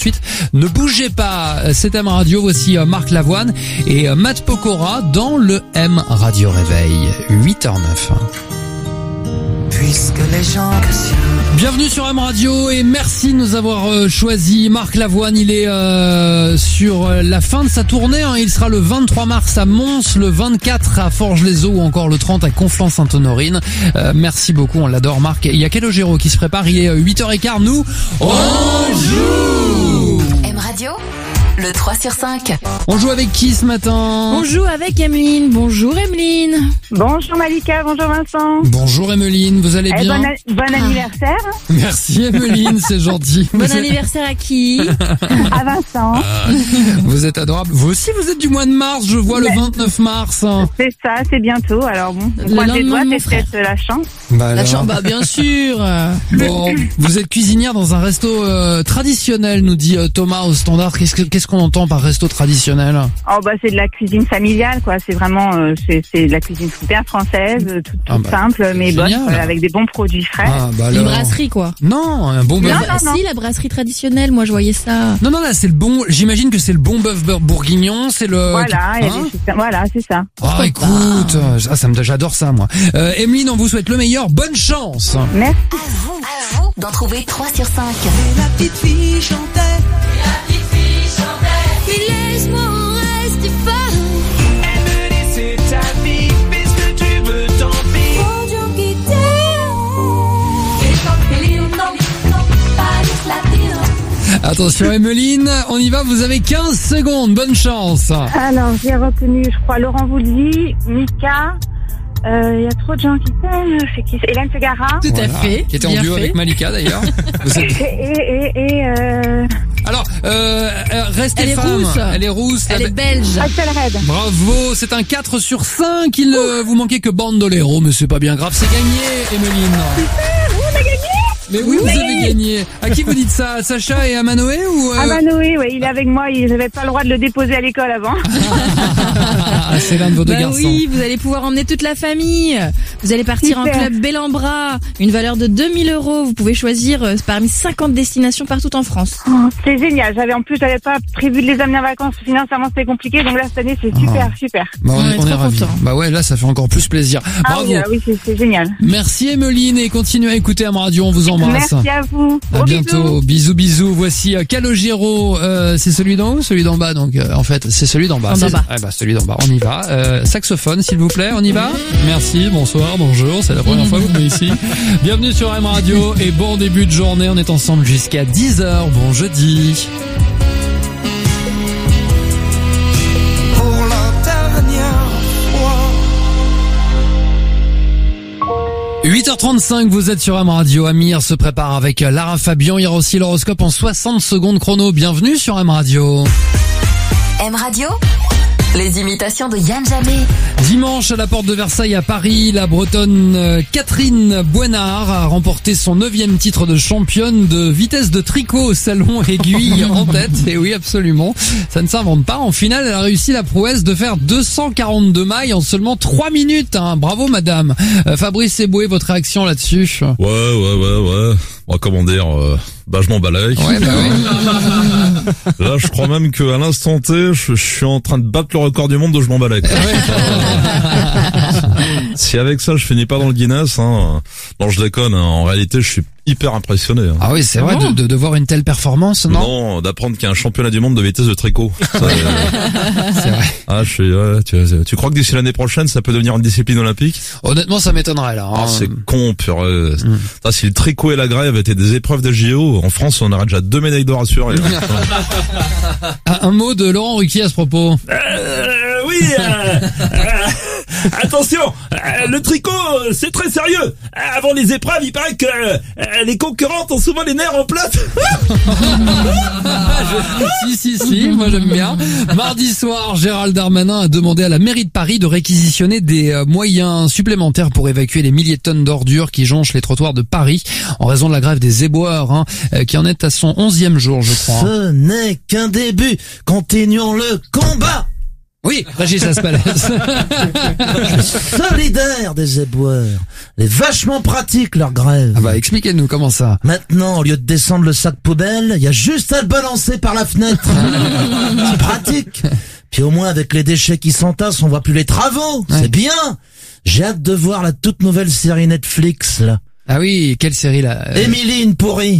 suite. Ne bougez pas, c'est M Radio, voici Marc Lavoine et Matt Pokora dans le M Radio Réveil, 8h09. Puisque les gens... Bienvenue sur M Radio et merci de nous avoir choisi. Marc Lavoine, il est sur la fin de sa tournée. Il sera le 23 mars à Mons, le 24 à Forges-les-Eaux ou encore le 30 à Conflans-Sainte-Honorine. Merci beaucoup, on l'adore Marc. Il y a Calogero qui se prépare, il est 8h15. Nous, on joue M Radio, le 3 sur 5. On joue avec qui ce matin? On joue avec Emeline. Bonjour Emeline. Bonjour Malika, bonjour Vincent. Bonjour Emeline, vous allez bien? Bon anniversaire Merci Emeline, c'est gentil. Bon anniversaire à qui? à Vincent. Vous êtes adorable. Vous aussi, vous êtes du mois de mars, je vois le 29 mars. C'est ça, c'est bientôt. Alors bon, Le croise les lendemain doigts, de mon c'est peut-être la chance. Bah La alors. chambre, bah, bien sûr. Bon, vous êtes cuisinière dans un resto traditionnel, nous dit Thomas au standard. Qu'est-ce qu'on entend par resto traditionnel? Oh bah c'est de la cuisine familiale quoi. C'est vraiment c'est de la cuisine bien française, toute simple mais bonne, génial. avec des bons produits frais. Ah bah Une alors. brasserie, quoi. Non, un bon bœuf. Non. Si, la brasserie traditionnelle, moi je voyais ça. Non, là c'est le bon. J'imagine que c'est le bon bœuf bourguignon, c'est le. Voilà, il y a Hein des choses- voilà, c'est ça. Ah écoute, j'adore ça moi. Emeline, on vous souhaite le meilleur. Bonne chance. Merci. À vous d'en trouver 3 sur 5. La petite fille chantait. Puis laisse-moi en rester fort. Elle me dit c'est ta vie, puisque tu veux tant pis. Trop de gens qui t'aiment. Attention Emeline, on y va. Vous avez 15 secondes. Bonne chance. Alors j'ai retenu, je crois, Laurent Voulzy, Mika. Il y a trop de gens qui t'aiment. C'est qui? Hélène Segara. Tout à fait. Qui était en bien duo fait. avec Malika d'ailleurs. Vous êtes- Alors, restez Elle est femme. rousse. Elle est rousse. Elle la- est belge. Axel Red. Bravo, c'est un 4 sur 5. Il vous manquait que Bandolero, mais c'est pas bien grave, c'est gagné, Emeline. Mais oui, vous avez gagné. À qui vous dites ça? À Sacha et à Manoé ou Ah bah Noé, ouais, il est avec moi, il n'avait pas le droit de le déposer à l'école avant. Ah, c'est l'un de vos deux Bah garçons. oui, vous allez pouvoir emmener toute la famille. Vous allez partir Super. en club bel en bras, une valeur de 2000 €. Vous pouvez choisir parmi 50 destinations partout en France. Oh, c'est génial. J'avais pas prévu de les amener en vacances. Financièrement, c'était compliqué. Donc là, cette année, c'est super, super. Bah, On est on est trop ravis. contents. Bah ouais, là, ça fait encore plus plaisir. Bravo. Oui, c'est génial. Merci Emeline et continuez à écouter Am Radio, on vous embrasse. Merci à vous. À Gros bientôt, bisous. Voici Calogero, c'est celui d'en haut ou celui d'en bas? Donc en fait, c'est celui d'en bas. D'en bas. Ah bah celui d'en bas, on y va. Saxophone s'il vous plaît, on y va. Merci, bonsoir, bonjour, c'est la première fois que vous venez ici. Bienvenue sur M Radio et bon début de journée, on est ensemble jusqu'à 10h, bon jeudi. Pour la dernière fois. 8h35, vous êtes sur M Radio. Amir se prépare avec Lara Fabian. Il y aura aussi l'horoscope en 60 secondes chrono. Bienvenue sur M Radio. M Radio, les imitations de Yann Jamais. Dimanche, à la porte de Versailles à Paris, la Bretonne Catherine Boinard a remporté son 9e titre de championne de vitesse de tricot au salon aiguille en tête. Et oui, absolument. Ça ne s'invente pas. En finale, elle a réussi la prouesse de faire 242 mailles en seulement 3 minutes. Hein. Bravo, madame. Fabrice Eboué, votre réaction là-dessus? Ouais. Bon, comment dire, je m'en balèque. Ouais, bah oui. Là, je crois même qu'à l'instant T, je suis en train de battre le record du monde de je m'en balèque. Si avec ça, je finis pas dans le Guinness, hein. Non, je déconne, hein. En réalité, je suis hyper impressionné. Hein. Ah oui, c'est vrai de voir une telle performance, non? Non, d'apprendre qu'il y a un championnat du monde de vitesse de tricot. Ça, C'est vrai. Ah, tu crois que d'ici l'année prochaine, ça peut devenir une discipline olympique? Honnêtement, ça m'étonnerait là. Ah, Hein. c'est con, purée. Ça, si le tricot et la grève étaient des épreuves des JO, en France, on aurait déjà 2 médailles d'or assurées. Un mot de Laurent Ruquier à ce propos. Oui, attention, le tricot, c'est très sérieux. Avant les épreuves, il paraît que les concurrentes ont souvent les nerfs en place. Si, moi j'aime bien. Mardi soir, Gérald Darmanin a demandé à la mairie de Paris de réquisitionner des moyens supplémentaires pour évacuer les milliers de tonnes d'ordures qui jonchent les trottoirs de Paris en raison de la grève des éboueurs, hein, qui en est à son 11e jour, je crois. Ce n'est qu'un début. Continuons le combat. Oui, Régis Aspalès. Je suis solidaire des éboueurs. Elle est vachement pratique, leur grève. Ah bah, expliquez-nous, comment ça? Maintenant, au lieu de descendre le sac poubelle, il y a juste à le balancer par la fenêtre. C'est pratique. Puis au moins, avec les déchets qui s'entassent, on voit plus les travaux. Ouais. C'est bien. J'ai hâte de voir la toute nouvelle série Netflix, là. Ah oui, quelle série là? Émilie, une pourrie.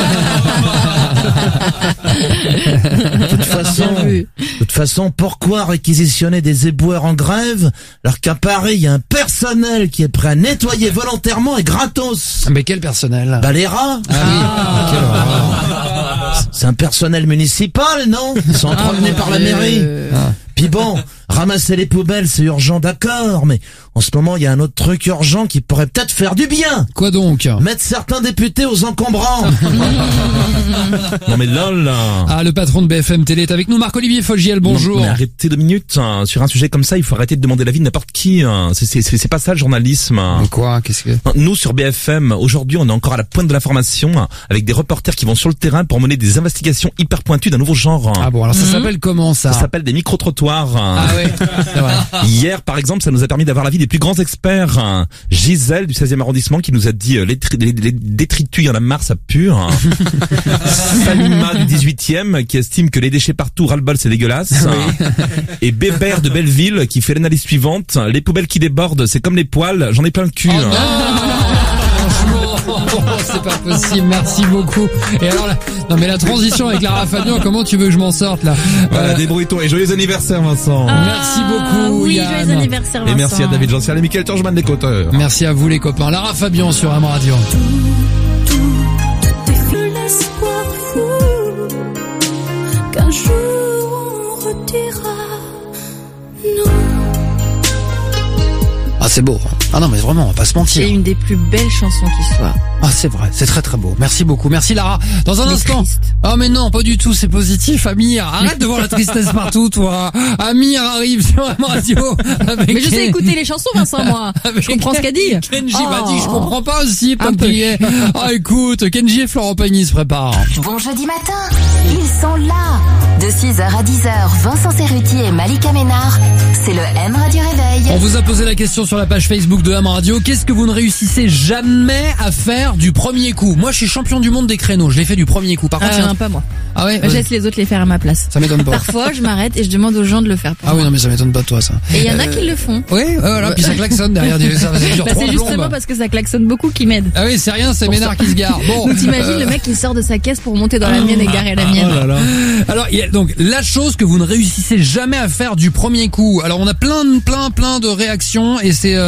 De toute façon, pourquoi réquisitionner des éboueurs en grève alors qu'à Paris, il y a un personnel qui est prêt à nettoyer volontairement et gratos? Mais quel personnel? Bah les rats. Ah oui, quelle horreur. C'est un personnel municipal, non? Ils sont entretenus par la mairie. Puis bon, ramasser les poubelles, c'est urgent, d'accord, mais en ce moment, il y a un autre truc urgent qui pourrait peut-être faire du bien. Quoi donc? Mettre certains députés aux encombrants. Non mais là. Ah, le patron de BFM Télé est avec nous, Marc-Olivier Fogiel, bonjour. Non, mais arrêtez 2 minutes, hein. Sur un sujet comme ça, il faut arrêter de demander l'avis de n'importe qui, hein. C'est pas ça le journalisme. Quoi? Qu'est-ce que... Nous, sur BFM, aujourd'hui, on est encore à la pointe de l'information, hein, avec des reporters qui vont sur le terrain pour mener des investigations hyper pointues d'un nouveau genre. Ah bon, alors ça s'appelle comment ça? Ça s'appelle des micro-trottoirs. Ah ouais, c'est vrai. Hier, par exemple, ça nous a permis d'avoir l'avis des plus grands experts. Gisèle du 16e arrondissement qui nous a dit les détritus, il y en a marre, ça pue. Salima du 18e qui estime que les déchets partout, ras-le-bol, c'est dégueulasse. Oui. Et Bébert de Belleville qui fait l'analyse suivante: les poubelles qui débordent, c'est comme les poils, j'en ai plein le cul. Oh franchement, c'est pas possible, merci beaucoup. Et alors là, non mais la transition avec Lara Fabian, comment tu veux que je m'en sorte là? Voilà, débrouille-toi. Et joyeux anniversaire, Vincent. Merci beaucoup, Oui, Yann. joyeux anniversaire, Vincent. Et merci à David Jean-Ciel et Mickaël Turgeman des Côteurs. Merci à vous les copains. Lara Fabian sur M Radio. L'espoir fou qu'un jour on redira non. Ah c'est beau. Ah non mais vraiment, on va pas se mentir. C'est une des plus belles chansons qui soit. Ah c'est vrai, c'est très très beau. Merci beaucoup. Merci Lara. Dans un Il est instant. triste. Oh mais non, pas du tout, c'est positif. Amir, arrête de voir la tristesse partout toi. Amir arrive sur M Radio. Avec Mais je sais écouter les chansons, Vincent, moi. avec Je comprends ce qu'elle dit. Kenji Oh. m'a dit, je comprends pas aussi. Un peu. Ah écoute, Kenji et Florent Pagny se préparent. Bon jeudi matin, ils sont là. De 6h à 10h, Vincent Cerruti et Malika Ménard, c'est le M Radio Réveil. On vous a posé la question sur la page Facebook de M Radio. Qu'est-ce que vous ne réussissez jamais à faire du premier coup? Moi, je suis champion du monde des créneaux. Je l'ai fait du premier coup. Par contre, il y a un- Non, pas moi. ah ouais, Je laisse les autres les faire à ma place. ça m'étonne pas. Parfois, je m'arrête et je demande aux gens de le faire pour Ah oui, moi. non, mais ça m'étonne pas de toi, ça. Et il y en a qui le font. Oui, voilà. Puis ça klaxonne derrière. Ça dure Bah, 3 c'est justement plombes. parce que ça klaxonne beaucoup qui m'aide. Ah oui, c'est rien, c'est Ménard qui se gare. Bon. Donc t'imagines le mec qui sort de sa caisse pour monter dans la mienne et garer la mienne. Oh là là. Alors, il y a donc la chose que vous ne réussissez jamais à faire du premier coup. Alors, on a plein de réactions et c'est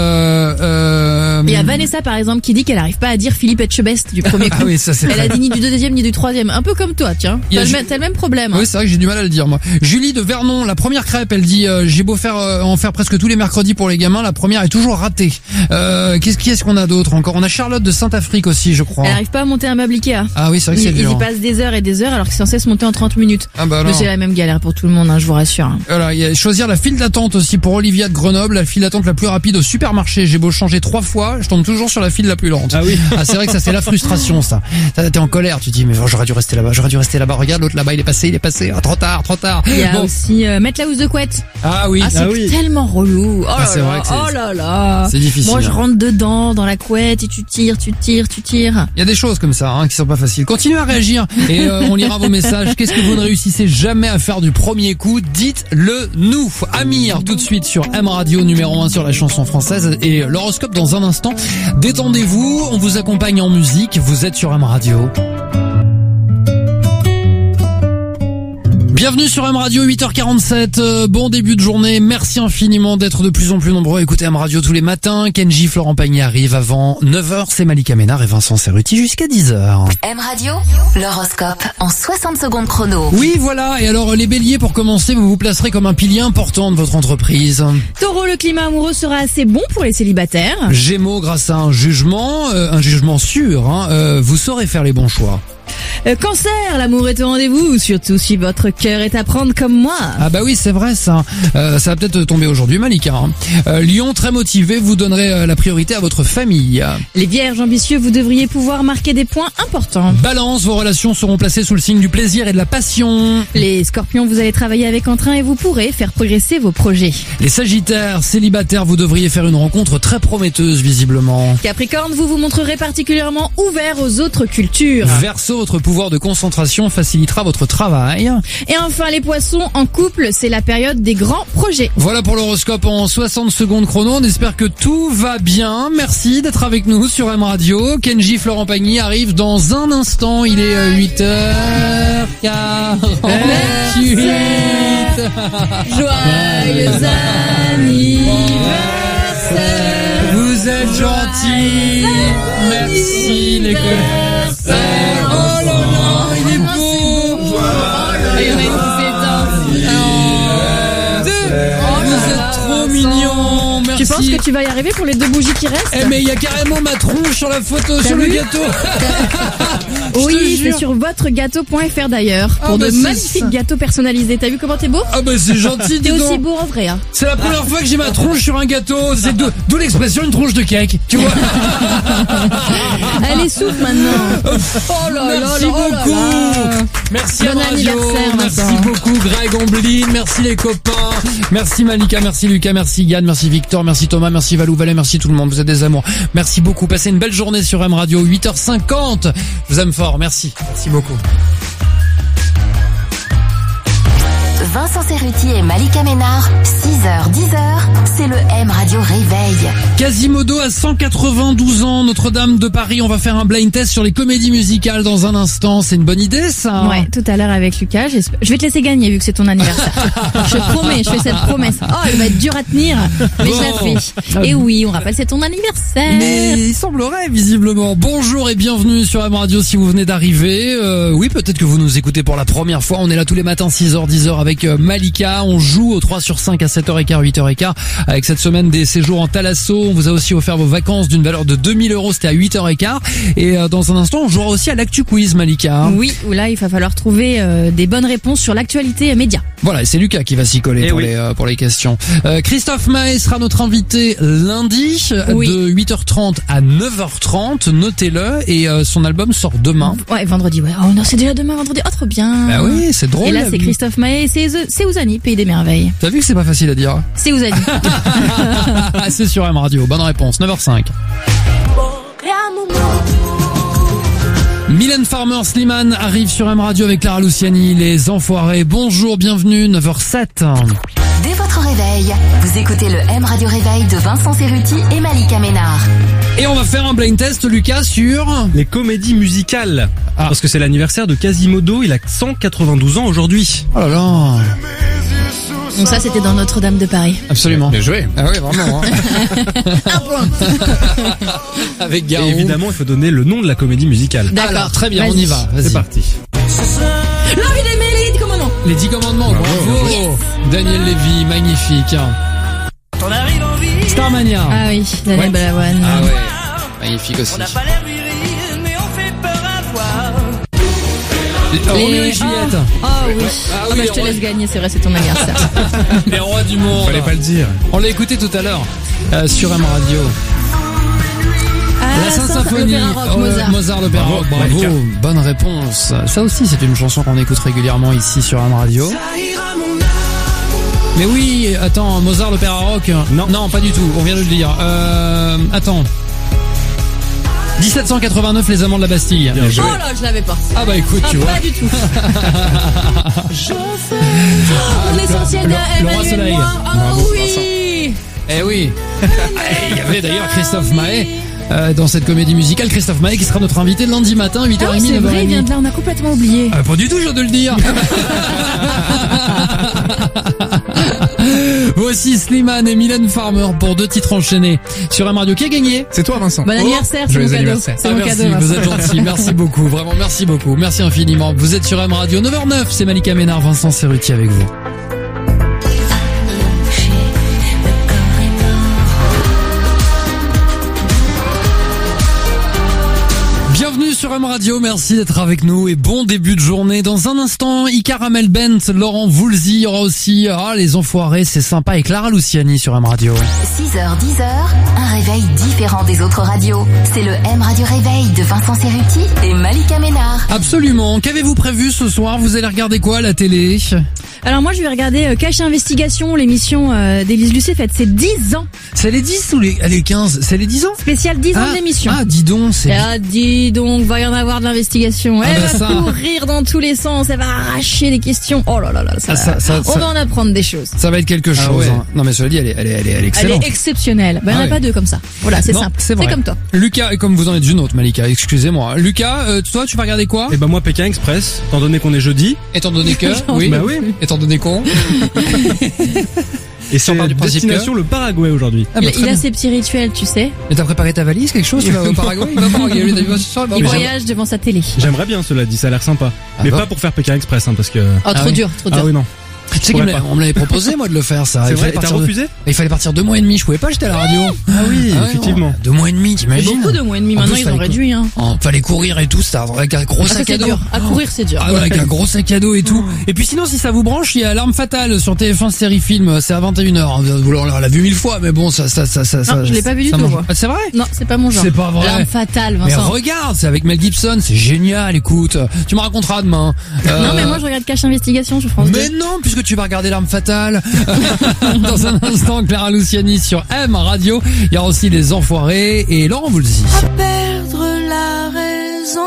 Il y a Vanessa par exemple qui dit qu'elle arrive pas à dire Philippe Etchebest du premier coup. Ah oui, ça c'est Elle vrai. a dit ni du deuxième ni du troisième. Un peu comme toi, tiens. Il y a T'as le même problème. Oui, c'est vrai que j'ai du mal à le dire, moi. Julie de Vernon, la première crêpe, elle dit, j'ai beau faire, en faire presque tous les mercredis pour les gamins, la première est toujours ratée. Qu'est-ce qu'on a d'autre encore? On a Charlotte de Saint-Afrique aussi, je crois. Elle arrive pas à monter un meuble Ikea. Ah oui, c'est vrai que c'est Ils dur. y passent des heures et des heures alors que c'est censé se monter en 30 minutes. Ah bah Mais alors. c'est la même galère pour tout le monde, hein, je vous rassure. hein. Voilà, il y a choisir la file d'attente aussi pour Olivia de Grenoble, la file d'attente la plus rapide au supermarché. J'ai beau changer 3 fois, je tombe toujours sur la file la plus lente. Ah oui. Ah, c'est vrai que ça c'est la frustration, ça. T'es en colère, tu te dis mais j'aurais dû rester là-bas. Regarde l'autre là-bas, il est passé. Ah, trop tard. Il y a Bon. aussi mettre la housse de couette. Ah oui. Ah, c'est tellement relou. Oh Ah, là c'est là, vrai que c'est- oh là là. c'est difficile. Moi, je rentre dedans, dans la couette, et tu tires. Il y a des choses comme ça qui sont pas faciles. Continuez à réagir et on lira vos messages. Qu'est-ce que vous ne réussissez jamais à faire du premier coup? Dites-le nous. Amir, tout de suite sur M Radio, numéro 1 sur la chanson française, et l'horoscope dans un instant. Détendez-vous, on vous accompagne en musique, vous êtes sur M Radio. Bienvenue sur M Radio, 8h47, bon début de journée, merci infiniment d'être de plus en plus nombreux à écouter M Radio tous les matins. Kenji, Florent Pagny arrive avant 9h, c'est Malika Ménard et Vincent Cerruti jusqu'à 10h. M Radio, l'horoscope en 60 secondes chrono. Oui, voilà, et alors les béliers, pour commencer, vous vous placerez comme un pilier important de votre entreprise. Taureau, le climat amoureux sera assez bon pour les célibataires. Gémeaux, grâce à un jugement sûr, vous saurez faire les bons choix. Cancer, l'amour est au rendez-vous, surtout si votre cœur est à prendre comme moi. Ah bah oui, c'est vrai ça. Ça va peut-être tomber aujourd'hui, Malika. Lion, très motivé, vous donnerez la priorité à votre famille. Les vierges ambitieux, vous devriez pouvoir marquer des points importants. Balance, vos relations seront placées sous le signe du plaisir et de la passion. Les scorpions, vous allez travailler avec entrain et vous pourrez faire progresser vos projets. Les sagittaires, célibataires, vous devriez faire une rencontre très prometteuse visiblement. Capricorne, vous vous montrerez particulièrement ouvert aux autres cultures. Verseau, votre pouvoir de concentration facilitera votre travail. Et enfin les poissons, en couple, c'est la période des grands projets. Voilà pour l'horoscope en 60 secondes chrono. On espère que tout va bien. Merci d'être avec nous sur M Radio. Kenji Florent Pagny arrive dans un instant. Il est 8h48. Joyeux anniversaire. Vous êtes gentils. Merci les connaisseurs. Oh là là, il est beau. Vous êtes trop mignons. Merci. Tu penses que tu vas y arriver pour les 2 bougies qui restent? Eh mais il y a carrément ma tronche sur la photo, sur le gâteau. Oui, c'est sur votregâteau.fr d'ailleurs. Pour de magnifiques gâteaux personnalisés. T'as vu comment t'es beau? Ah bah c'est gentil. T'es aussi beau en vrai, hein. C'est la première fois que j'ai ma tronche sur un gâteau. C'est d'où l'expression une tronche de cake. Tu vois? Elle est souple maintenant. Oh là là, merci beaucoup. Merci bon à Radio. anniversaire. Merci maintenant. beaucoup Greg Omblin. Merci les copains. Merci Malika. Merci Lucas. Merci Yann. Merci Victor. Merci Thomas. Merci Valou Valais. Merci tout le monde. Vous êtes des amours. Merci beaucoup. Passez une belle journée sur M Radio. 8h50. Je vous aime fort. Merci. Merci beaucoup. Vincent Cerruti et Malika Ménard, 6h, 10h, c'est le M Radio Réveil. Quasimodo a 192 ans, Notre-Dame de Paris. On va faire un blind test sur les comédies musicales dans un instant. C'est une bonne idée, ça? Ouais, tout à l'heure avec Lucas. Je vais te laisser gagner vu que c'est ton anniversaire. Je te promets, je fais cette promesse. Oh, elle va être dure à tenir, mais je la fais. Et oui, on rappelle, c'est ton anniversaire. Mais il semblerait, visiblement. Bonjour et bienvenue sur M Radio si vous venez d'arriver. Oui, peut-être que vous nous écoutez pour la première fois. On est là tous les matins, 6h, 10h avec Malika. On joue au 3 sur 5 à 7h15, 8h15. Avec cette semaine des séjours en Thalasso. On vous a aussi offert vos vacances d'une valeur de 2000 €. C'était à 8h15. Et dans un instant, on jouera aussi à l'actu quiz, Malika. Oui, où là, il va falloir trouver des bonnes réponses sur l'actualité média. Voilà, et c'est Lucas qui va s'y coller pour les questions. Christophe Maé sera notre invité lundi de 8h30 à 9h30. Notez-le. Et son album sort demain. Ouais, vendredi, ouais. Oh non, c'est déjà demain, vendredi. Oh, trop bien. Bah oui, c'est drôle. Et là, c'est Christophe Maé, c'est Ouzani, Pays des Merveilles. T'as vu que c'est pas facile à dire? C'est Ouzani. C'est sur M Radio. Bonne réponse. 9h05. Mylène Farmer, Slimane arrive sur M Radio avec Clara Luciani. Les Enfoirés. Bonjour, bienvenue. 9h07. Dès votre réveil, vous écoutez le M Radio Réveil de Vincent Cerruti et Malika Ménard. Et on va faire un blind test, Lucas, sur les comédies musicales. Parce que c'est l'anniversaire de Quasimodo. Il a 192 ans aujourd'hui. Oh là là. Donc ça, c'était dans Notre-Dame de Paris. Absolument. Bien joué. Ah oui, vraiment. Hein. Un point. Avec Garou. Et évidemment, il faut donner le nom de la comédie musicale. D'accord. Alors, très bien, Vas-y. on y va. Vas-y. C'est parti. L'envie d'aimer les 10 commandements. Les 10 commandements, bravo. Yes. Daniel Lévy, magnifique. Starmania. Ah oui, Daniel Ouais. Balavoine. Ah ouais, magnifique aussi. Roméo et Juliette. Oh oui. Ah Oh, oui, bah, je te laisse gagner, c'est vrai, c'est ton anniversaire. Les rois du monde. Fallait pas le dire. On l'a écouté tout à l'heure sur M Radio. La Sainte-Symphonie, l'opéra rock, Mozart. Mozart, l'opéra rock, bravo, Malika. bonne réponse. Ça aussi, c'est une chanson qu'on écoute régulièrement ici sur M Radio. Mais oui, attends, Mozart, l'opéra rock, non, pas du tout, on vient de le dire. Attends. 1789, les amants de la Bastille. Bien joué. Oh là, je l'avais pas. Ah bah écoute, tu vois. Pas du tout. L'essentiel de Le Roi Soleil. Oh Bravo, oui. Eh oui. Il y avait d'ailleurs Christophe Maé dans cette comédie musicale. Christophe Maé qui sera notre invité lundi matin, 8h30, Ah oui, c'est vrai, il vient 9h30. de là, on a complètement oublié. Pas du tout, je viens de le dire. Voici Slimane et Mylène Farmer pour 2 titres enchaînés sur M Radio. Qui a gagné? C'est toi, Vincent. Bon anniversaire, c'est Joyeux mon cadeau. anniversaire. C'est mon merci, cadeau. vous Vincent. êtes gentil, merci beaucoup, vraiment merci beaucoup, merci infiniment. Vous êtes sur M Radio, 9h09, c'est Malika Ménard, Vincent Cerruti avec vous. Bienvenue sur sur M Radio, merci d'être avec nous et bon début de journée. Dans un instant, Icar, Amel Bent, Laurent Voulzy, il y aura aussi les enfoirés, c'est sympa, et Clara Luciani sur M Radio. 6h, 10h, un réveil différent des autres radios. C'est le M Radio Réveil de Vincent Cerruti et Malika Ménard. Absolument. Qu'avez-vous prévu ce soir? Vous allez regarder quoi à la télé? Alors moi je vais regarder Cache Investigation, l'émission d'Élise Lucet fête ses 10 ans. C'est les 10 ou les 15? C'est les 10 ans? Spécial 10 ans d'émission. Ah, dis donc, c'est... Ah, dis donc, va y en avoir de l'investigation. Elle va courir dans tous les sens, elle va arracher les questions. Oh là là là, on va en apprendre des choses. Ça va être quelque chose. Ouais. Hein. Non mais cela dit, elle est excellente. Elle est exceptionnelle. Il n'y en a pas deux comme ça. Voilà, c'est simple. C'est comme toi. Lucas, et comme vous en êtes une autre, Malika, excusez-moi. Lucas, toi, tu vas regarder quoi? Eh ben moi, Pékin Express, étant donné qu'on est jeudi. Étant donné que... oui. Bah oui. Étant donné qu'on... Et c'est destination le Paraguay aujourd'hui. Ah bah il a ses petits rituels, tu sais. Et t'as préparé ta valise, quelque chose? Tu vas au Paraguay? Il voyage devant sa télé. J'aimerais bien, cela dit, ça a l'air sympa. Mais pas pour faire Pékin Express, hein, parce que... Oh, trop dur. Ah oui, non. Tu sais qu'on me l'avait proposé, moi, de le faire, ça. C'est vrai, t'as refusé? Il fallait partir 2 mois et demi, je pouvais pas, j'étais à la radio. Ah oui, effectivement. 2 mois et demi, t'imagines? C'est beaucoup 2 mois et demi, maintenant ils ont réduit, hein. Fallait courir et tout, c'était avec un gros sac à dos. À courir, c'est dur. Ah ouais, avec un gros sac à dos et tout. Et puis sinon, si ça vous branche, il y a L'Arme Fatale sur TF1 série film, c'est à 21h. On l'a vu 1000 fois, mais bon, ça. Non, je l'ai pas vu du tout, moi. C'est vrai? Non, c'est pas mon genre. C'est pas vrai. L'Arme Fatale, Vincent. Mais regarde, c'est avec Mel Gibson, c'est génial, écoute. Tu me raconteras demain. Non, mais moi je regarde Cache Investigation sur France 2. Mais non, puisque tu vas regarder L'Arme Fatale. Dans un instant, Clara Luciani sur M Radio. Il y aura aussi Les Enfoirés et Laurent Voulzy. À perdre la raison.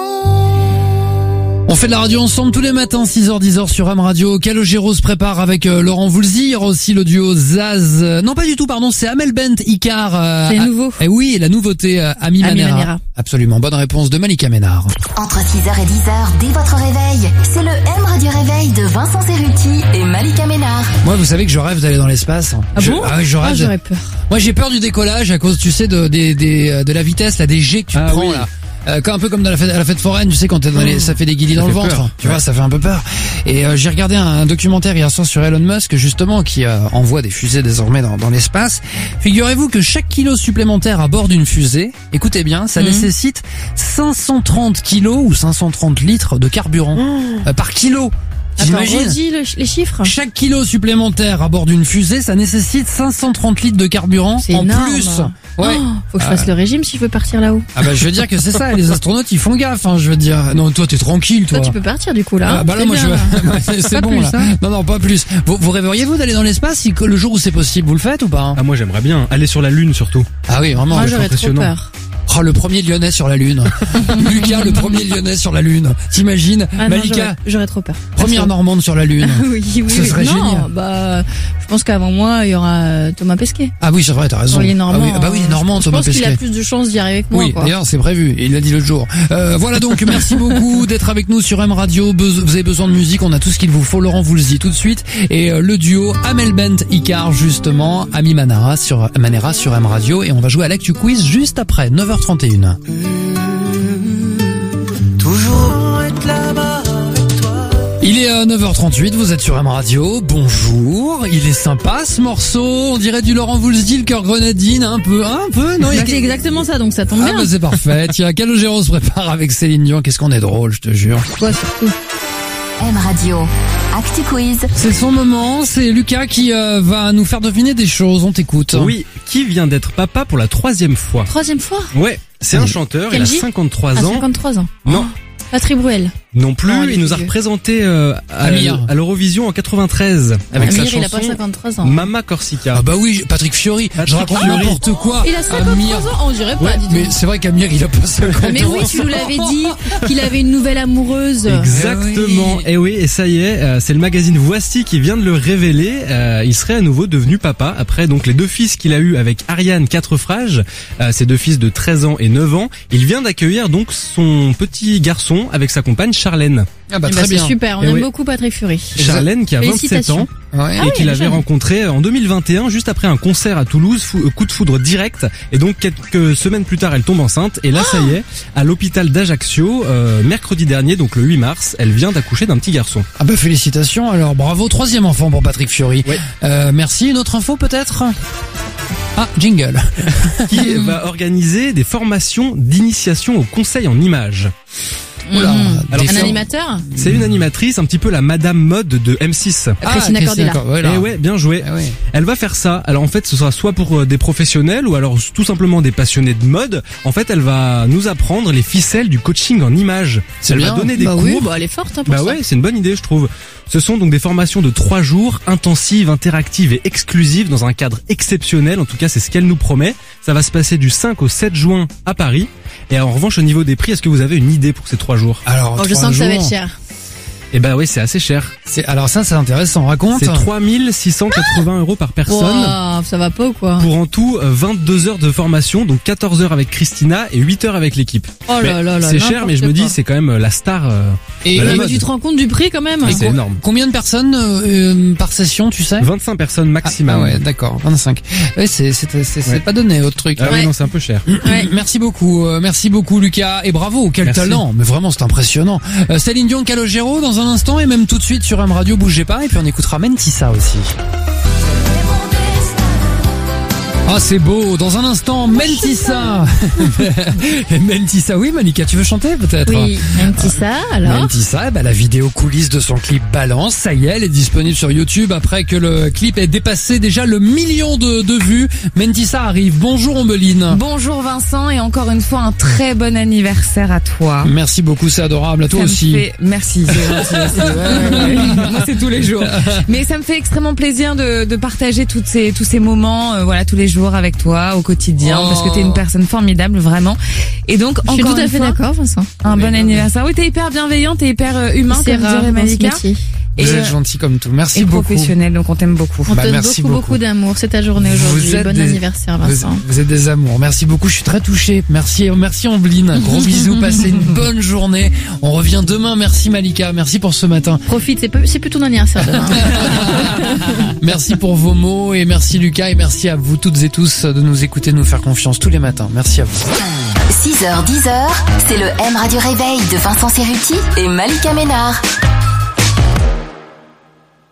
On fait de la radio ensemble tous les matins, 6h, 10h sur M Radio. Calogero se prépare avec Laurent Voulzy. Il y aura aussi le duo Zaz. Non, pas du tout, pardon, c'est Amel Bent, Icar. C'est nouveau. Et oui, la nouveauté, Ami Manera. Absolument, bonne réponse de Malika Ménard. Entre 6h et 10h, dès votre réveil, c'est le M Radio Réveil de Vincent Cerruti et Malika Ménard. Moi, vous savez que je rêve d'aller dans l'espace. Ah bon? Je rêve. J'aurais peur. Moi, j'ai peur du décollage à cause, tu sais, de la vitesse, là, des jets que tu prends, là. Un peu comme à la fête foraine, tu sais, quand t'es dans ça fait des guillis dans le ventre. Peur. Tu vois, ça fait un peu peur. Et j'ai regardé un documentaire hier soir sur Elon Musk, justement, qui envoie des fusées désormais dans l'espace. Figurez-vous que chaque kilo supplémentaire à bord d'une fusée, écoutez bien, ça nécessite 530 kilos ou 530 litres de carburant par kilo. T'imagines? Redis les chiffres. Chaque kilo supplémentaire à bord d'une fusée, ça nécessite 530 litres de carburant en énorme. plus. Ouais. Faut que je fasse le régime si je veux partir là-haut. Ah bah je veux dire que c'est ça, les astronautes ils font gaffe, hein, je veux dire. Non, toi t'es tranquille, toi. Toi tu peux partir du coup là. Ah bah là moi je veux... c'est bon là. Hein. Non, pas plus. Vous rêveriez-vous d'aller dans l'espace si le jour où c'est possible, vous le faites ou pas hein? Ah moi j'aimerais bien aller sur la Lune surtout. Ah oui, vraiment. Moi j'aurais trop peur. Oh, le premier Lyonnais sur la Lune. Lucas, le premier Lyonnais sur la Lune. T'imagines? Malika, j'aurais trop peur. Première Normande sur la Lune. Oui. Ce serait génial. Bah, je pense qu'avant moi, il y aura Thomas Pesquet. Ah oui, c'est vrai, t'as raison. Il est normand. Ah oui, il est normand, Thomas Pesquet. Je pense qu'il a plus de chances d'y arriver que moi. Oui, d'ailleurs, c'est prévu. Il l'a dit l'autre jour. Voilà donc, merci beaucoup d'être avec nous sur M Radio. Vous avez besoin de musique, on a tout ce qu'il vous faut. Laurent Voulzy tout de suite. Et le duo Amel Bent, Icar, justement, Ami Manera sur M Radio. Et on va jouer à l'actu quiz juste après, 9h31. Toujours être là-bas avec toi. Il est 9h38, vous êtes sur M Radio, bonjour, il est sympa ce morceau, on dirait du Laurent Voulzy, le cœur grenadine, un peu, non, c'est exactement ça, donc ça tombe bien. Ah bah c'est parfait, tiens, Calogero se prépare avec Céline Dion, qu'est-ce qu'on est drôle, je te jure. Quoi surtout? M Radio, Actu Quiz. C'est son moment, c'est Lucas qui va nous faire deviner des choses, on t'écoute. Oui, qui vient d'être papa pour la 3e fois? 3e fois? Ouais, c'est un chanteur, il a 53 ans. 53 ans. Non. Patrick Bruel. Non plus, il nous a représenté à l'Eurovision en 93 avec Amir, sa chanson il a pas 53 ans. Mama Corsica. Ah bah oui, Patrick Fiori. Je raconte n'importe quoi. Il a 53 ans, on dirait pas. Mais c'est vrai qu'Amir, il a pas 53 ans. Mais oui, tu nous l'avais dit qu'il avait une nouvelle amoureuse. Exactement. Et oui, et ça y est, c'est le magazine Voici qui vient de le révéler. Il serait à nouveau devenu papa après donc les 2 fils qu'il a eu avec Ariane Quatrefages, ses 2 fils de 13 ans et 9 ans. Il vient d'accueillir donc son petit garçon avec sa compagne Charlène. Ah bah très bien. C'est super, on aime beaucoup Patrick Fury. Charlène qui a 27 ans et qu'il avait rencontré en 2021 juste après un concert à Toulouse, coup de foudre direct, et donc quelques semaines plus tard elle tombe enceinte et là ça y est, à l'hôpital d'Ajaccio, mercredi dernier, donc le 8 mars, elle vient d'accoucher d'un petit garçon. Ah bah félicitations, alors bravo, 3e enfant pour Patrick Fiori. Ouais. Merci, une autre info peut-être? Ah, jingle. qui va organiser des formations d'initiation au conseil en images. Oula, Alors, Un animateur? C'est une animatrice, un petit peu la Madame Mode de M6. Christina Cordula. Voilà. Eh ouais, bien joué. Ah ouais. Elle va faire ça. Alors en fait, ce sera soit pour des professionnels ou alors tout simplement des passionnés de mode. En fait, elle va nous apprendre les ficelles du coaching en images. Elle bien. va donner des Bah cours. oui, bah elle est forte pour Bah ça. ouais, c'est une bonne idée, je trouve. Ce sont donc des formations de 3 jours, intensives, interactives et exclusives dans un cadre exceptionnel. En tout cas, c'est ce qu'elle nous promet. Ça va se passer du 5 au 7 juin à Paris. Et en revanche, au niveau des prix, est-ce que vous avez une idée pour ces 3 jours? Alors, Oh, je 3 sens que ça va être jours. cher. Eh ben oui, c'est assez cher. Alors ça, c'est intéressant. Raconte. C'est 3680 € par personne. Wow, ça va pas ou quoi? Pour en tout 22 heures de formation, donc 14 heures avec Christina et 8 heures avec l'équipe. Oh là là là. C'est cher, mais je me dis c'est quand même la star. Et, de la Mais mode. tu te rends compte du prix quand même? C'est énorme. combien de personnes par session, tu sais? 25 personnes maximum. Ah ouais, d'accord, 25. Ouais, c'est pas donné autre truc. Ah oui, Ouais. non, c'est un peu cher. Ouais. Merci beaucoup Lucas, et bravo, quel Merci. talent, mais vraiment c'est impressionnant. Céline Dion, Calogero dans un instant, et même tout de suite sur M Radio, bougez pas, et puis on écoutera Mentissa aussi. Ah, c'est beau, dans un instant, Mentissa. Mentissa, oui Malika, tu veux chanter peut-être? Oui, Mentissa, alors? Mentissa, la vidéo coulisse de son clip balance, ça y est, elle est disponible sur YouTube après que le clip ait dépassé déjà le 1 million de vues. Mentissa arrive, bonjour Ombeline. Bonjour Vincent, et encore une fois un très bon anniversaire à toi. Merci beaucoup, c'est adorable, à toi Ça me aussi. fait- Merci, c'est gentil aussi. Ouais. Moi c'est tous les jours. Mais ça me fait extrêmement plaisir de partager tous ces moments, voilà, tous les jours avec toi au quotidien, Oh. parce que t'es une personne formidable vraiment. Et donc Je suis encore tout à une fait fois, d'accord, Vincent. un bon anniversaire. Oui, t'es hyper bienveillant, t'es hyper humain, C'est comme rare dirait dans ce Malika. métier. Vous Et, êtes gentil comme tout, merci et beaucoup. professionnel, donc on t'aime beaucoup. On te donne merci beaucoup d'amour. C'est ta journée aujourd'hui. Vous êtes Bon des- anniversaire, Vincent. Vous êtes des amours, merci beaucoup, je suis très touché. Merci Ombeline, gros bisous, passez une bonne journée. On revient demain, merci Malika, merci pour ce matin. Profite, c'est plus ton anniversaire demain. Merci pour vos mots, et merci Lucas, et merci à vous toutes et tous de nous écouter, de nous faire confiance tous les matins. Merci à vous. 6h, 10h, c'est le M Radio Réveil de Vincent Cerruti et Malika Ménard.